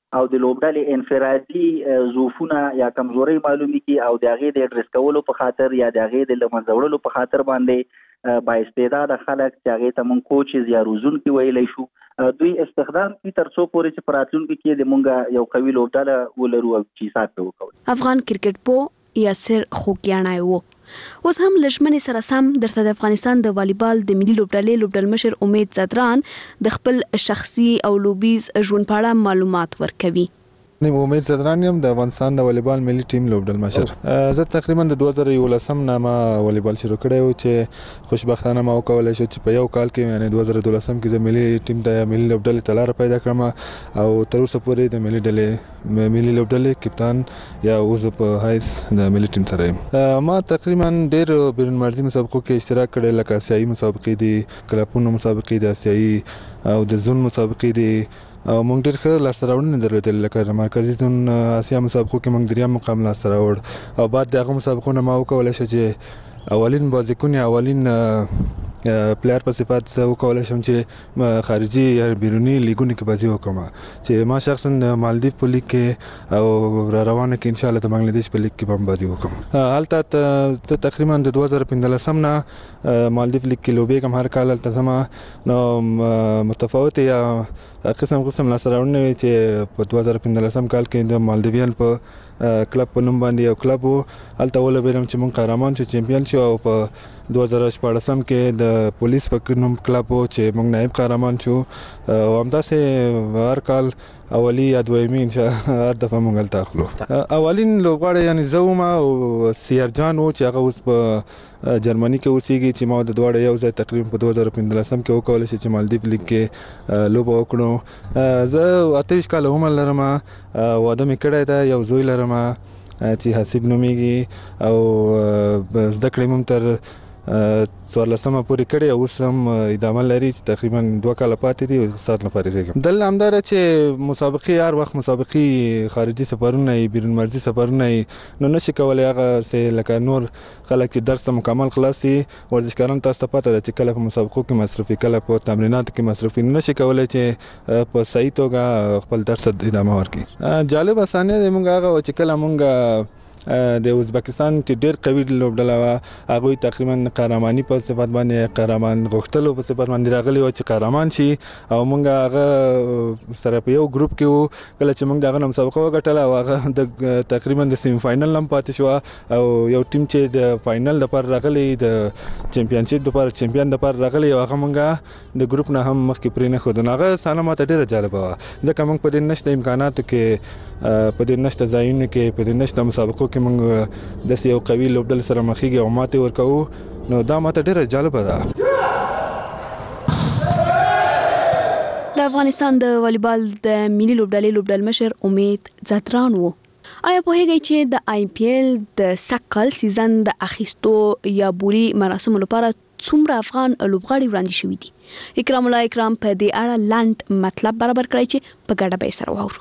او د لوبډلې انفرادي ضعفونه یا کمزوري معلومي کی او د هغې د اډرس کولو په خاطر یا د هغې د له منځه وړلو په خاطر باندې با استعداده خلک چې هغې ته مونږ کوچز یا روزونکي ویلی شو دوی استخدام کی تر څو پورې چې په راتلونکي کې د مونږ یو قوي لوبډله ولرو او چې حساب پرې وکړو. افغان کرکټ پو یاسر خوګیاڼی و. اوس هم لژمنې سره سم درته د افغانستان د والیبال د ملي لوبډلې لوبډلمشر امید زدران د خپل شخصي او لوبیز ژوند په اړه معلومات ورکوي. نیم امید زدران یم د افغانستان د والیبال ملي ټیم لوبډلمشر. زه تقریبا د دوه زره یولسم نه ما والیبال شروع کړی و چې خوشبختانه ما وکولی شو چې په یو کال کې یعنې دوه زره دولسم کې زه ملي ټیم ته ملي لوبډلې ته لاره پیدا کړم او تر اوسه پورې د ملي ډلې ملي لوبډلې کپتان یا اوس په حیث د ملي ټیم سره یم. ما تقریبا ډېر بیرون مرزي مسابقو کې اشتراک کړی لکه آسیایي مسابقې دي کلپونو مسابقې دي آسیایي او د زون مسابقې دي او موږ ډېر ښه لاسته راوړنې درلودلې لکه مرکزي زون اسیا مسابقو کې موږ دریم مقام لاسته راوړ او بعد د هغه مسابقو نه ما وکولی شو چې اولین بازیکن یا اولین پلیر په صفت زه وکولی شم چې خارجي یا بیروني لیګونو کې بازي وکړم چې ما شخصا د مالدیو په لیګ کې او را روانه کې انشاءالله د بنګلادیش په لیګ کې به هم بازي وکړم. هلته ته تقریبا د دوه زره پنځلسم نه مالدیو لیګ کې لوبېږم هر کال هلته ځم نو متفاوت یا قسم قسم لاسته راوړنې وې چې په دوه زره پنځلسم کال کې د مالدیویان په کلب په نوم باندې یو کلب و هلته ولوبېدم چې موږ قهرمان شو چمپیون شو او په دوه زره شپاړسم کې د پولیس په نوم کلب و چې موږ نایب قهرمان شو او همداسې هر کال اولی یا دویمي هر دفعه موږ هلته اخلو. اولین لوبغاړی یعنې زه وم او سیار جان و چې هغه اوس په جرمني کې اوسېږي چې ما د دواړه یو ځای تقریبا په دوه زره پنځلسم کې وکولی شي چې مالدیپ لیګ کې لوبه وکړو. زه اته ویشت کاله عمر لرم واده مې کړی ده یو زوی لرم چې حسیب نومیږي او زده کړې مې هم تر څوارلسمه پورې کړې اوس هم ادامه لري چې تقریبا دوه کاله پاتې دي او سات نه فارغېږم. دل همداره چې مسابقې هر وخت مسابقې خارجي سفرونه یې بیرون مرزي سفرونه یې نو نشي کولی هغه لکه نور خلک چې درس ته مکمل خلاص وي ورزشکاران تاسو ته پته ده چې کله په مسابقو کې مصرف وي کله په تمریناتو کې مصرف وي نو نشي کولی چې په صحیح توګه خپل درس ادامه ورکړي. جالب اسانه دی موږ هغه چې کله موږ د ازبکستان چې ډېر قوي لوبډله وه هغوی تقریبا قهرماني په صفت باندې قهرمان غوښتلو په صفت باندې راغلي وه چې قهرمان شي او موږ هغه سره په یو ګروپ کې وو کله چې موږ د هغه نه مسابقه وګټله او هغه د تقریبا د سیمی فاینل نه هم پاتې شوه او یو ټیم چې د فاینل دپاره راغلی د چمپیونشپ دپاره چمپیون دپاره راغلی او هغه موږ د ګروپ نه هم مخکې پرې نه ښودو نو هغه سانه ماته ډېره جالبه وه ځکه موږ په دې نشته امکاناتو کې په دې نشته ځایونو کې په دې نشته مسابقو کې موږ داسې یو قوي لوبډلې سره مخېږي او ماتې ورکوو نو دا ماته ډېره جالبه ده. د افغانستان د والیبال د ملي لوبډلې لوبډلمشر امید زدران و. آیا پوهیږئ چې د آی پی ایل د سږ سیزن د اخیستو یا بوري مراسمو لپاره څومره افغان لوبغاړي وړاندې شوي دي؟ اکرام الله اکرام په دې اړه لاند مطلب برابر کړی چې په ګډه به یې سره واورو.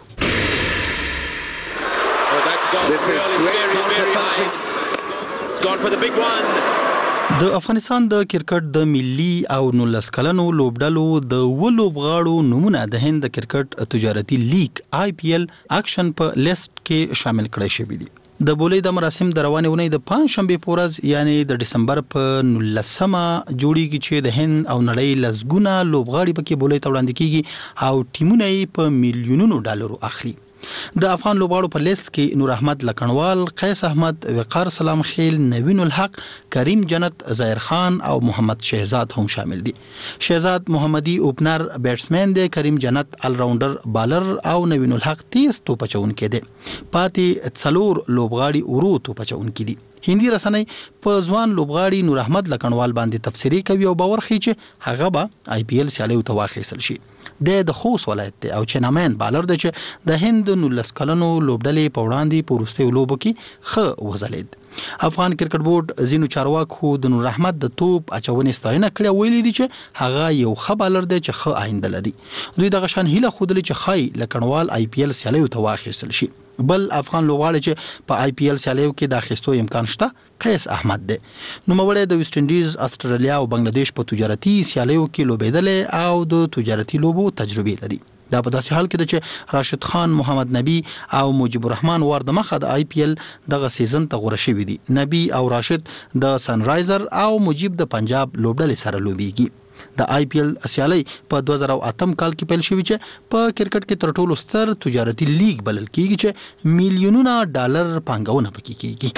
This is great counter-punching. It's gone for the big one. د افغانستان د کرکټ د ملي او نولس کلنو لوبډلو د و لوبغاړو نمونه د هند د کرکټ تجارتي لیگ آی پی ایل اکشن په لیست کې شامل کړی شوی دي. د بولې د مراسم د روانې ونې د پنځ شنبه پورز یعنی د دسمبر په نولسمه جوړیږي چې د هند او نړۍ لسګونه لوبغاړي پکې بولې ته وړاندې کیږي او ټیمونه یې په میلیونونو ډالرو اخلي. د افغان لوبغاړو په لیست کې نور احمد لکنوال، قیس احمد، وقار سلام خیل، نوین الحق، کریم جنت، ظاهر خان او محمد شهزاد هم شامل دي. شهزاد محمدي اوپنر بیټسمن دی، کریم جنت ال راونډر بالر او نوین الحق تیز توپ اچونکي دی. پاتې څلور لوبغاړي ورو توپ اچونکي دي. هندي رسنۍ په ځوان لوبغاړي نور احمد لکنوال باندې تبصرې کوي او باور کوي چې هغه به آی پی ایل سیالیو ته واخیستل شي. د خوست ولایت دی او چنامین بالر دی چې د هند نولس کلنو لوبډلې په وړاندې په وروستیو لوبو کې ښه وځلید. افغان کرکټ بورډ ځینو چارواکو د نور احمد د توپ اچونې ستاینه کړې، ویلي دي چې هغه یو ښه بالر دی چې ښه آینده لري. دوی دغه شان هیله ښودلې چې ښایي لکنوال آی پی ایل سیالیو ته واخیستل شي. بل افغان لوبغاړی چې په آی پی ایل سیالیو کې د اخیستو امکان شته قیس احمد دی. نوموړی د ویسټ انډیز، استرالیا او بنگلاديش په تجارتي سیالیو کې لوبېدلی او د تجارتي لوبو تجربه لري. دا په داسې حال کې ده چې راشد خان، محمد نبی او مجيب الرحمن ور د مخه د آی پی ایل دغه سیزن ته غوړه شوی دي. نبی او راشد د سنرایزر او مجيب د پنجاب لوبډلې سره لوبيږي. د آی پی ایل سیالي په دوه زره اته کال کې پیل شوې چې په کرکټ کې تر ټولو ستر تجارتي لیګ بلل کیږي چې میلیونونه ډالر پانګونه پکې کیږي.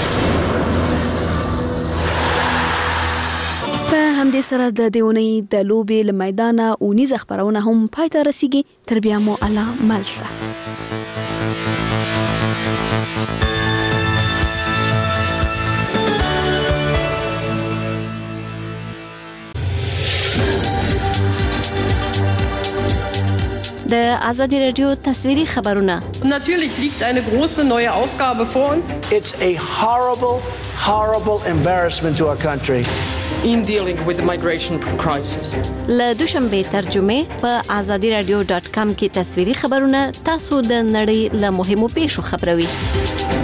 په همدې سره د دیونی د لوبې له میدانه اونیز خبرونه هم پای ته رسیږي. تر بیا مو الله ملسه. د آزادی رادیو تصویری خبرونه. Natürlich liegt eine große neue Aufgabe vor uns. It's a horrible, horrible embarrassment to our country. In dealing with the migration crisis. له دوشنبه ترجمه په آزادی رادیو ډاټ کام کې تصویری خبرونه تاسو د نړۍ له مهمو پیښو خبروي.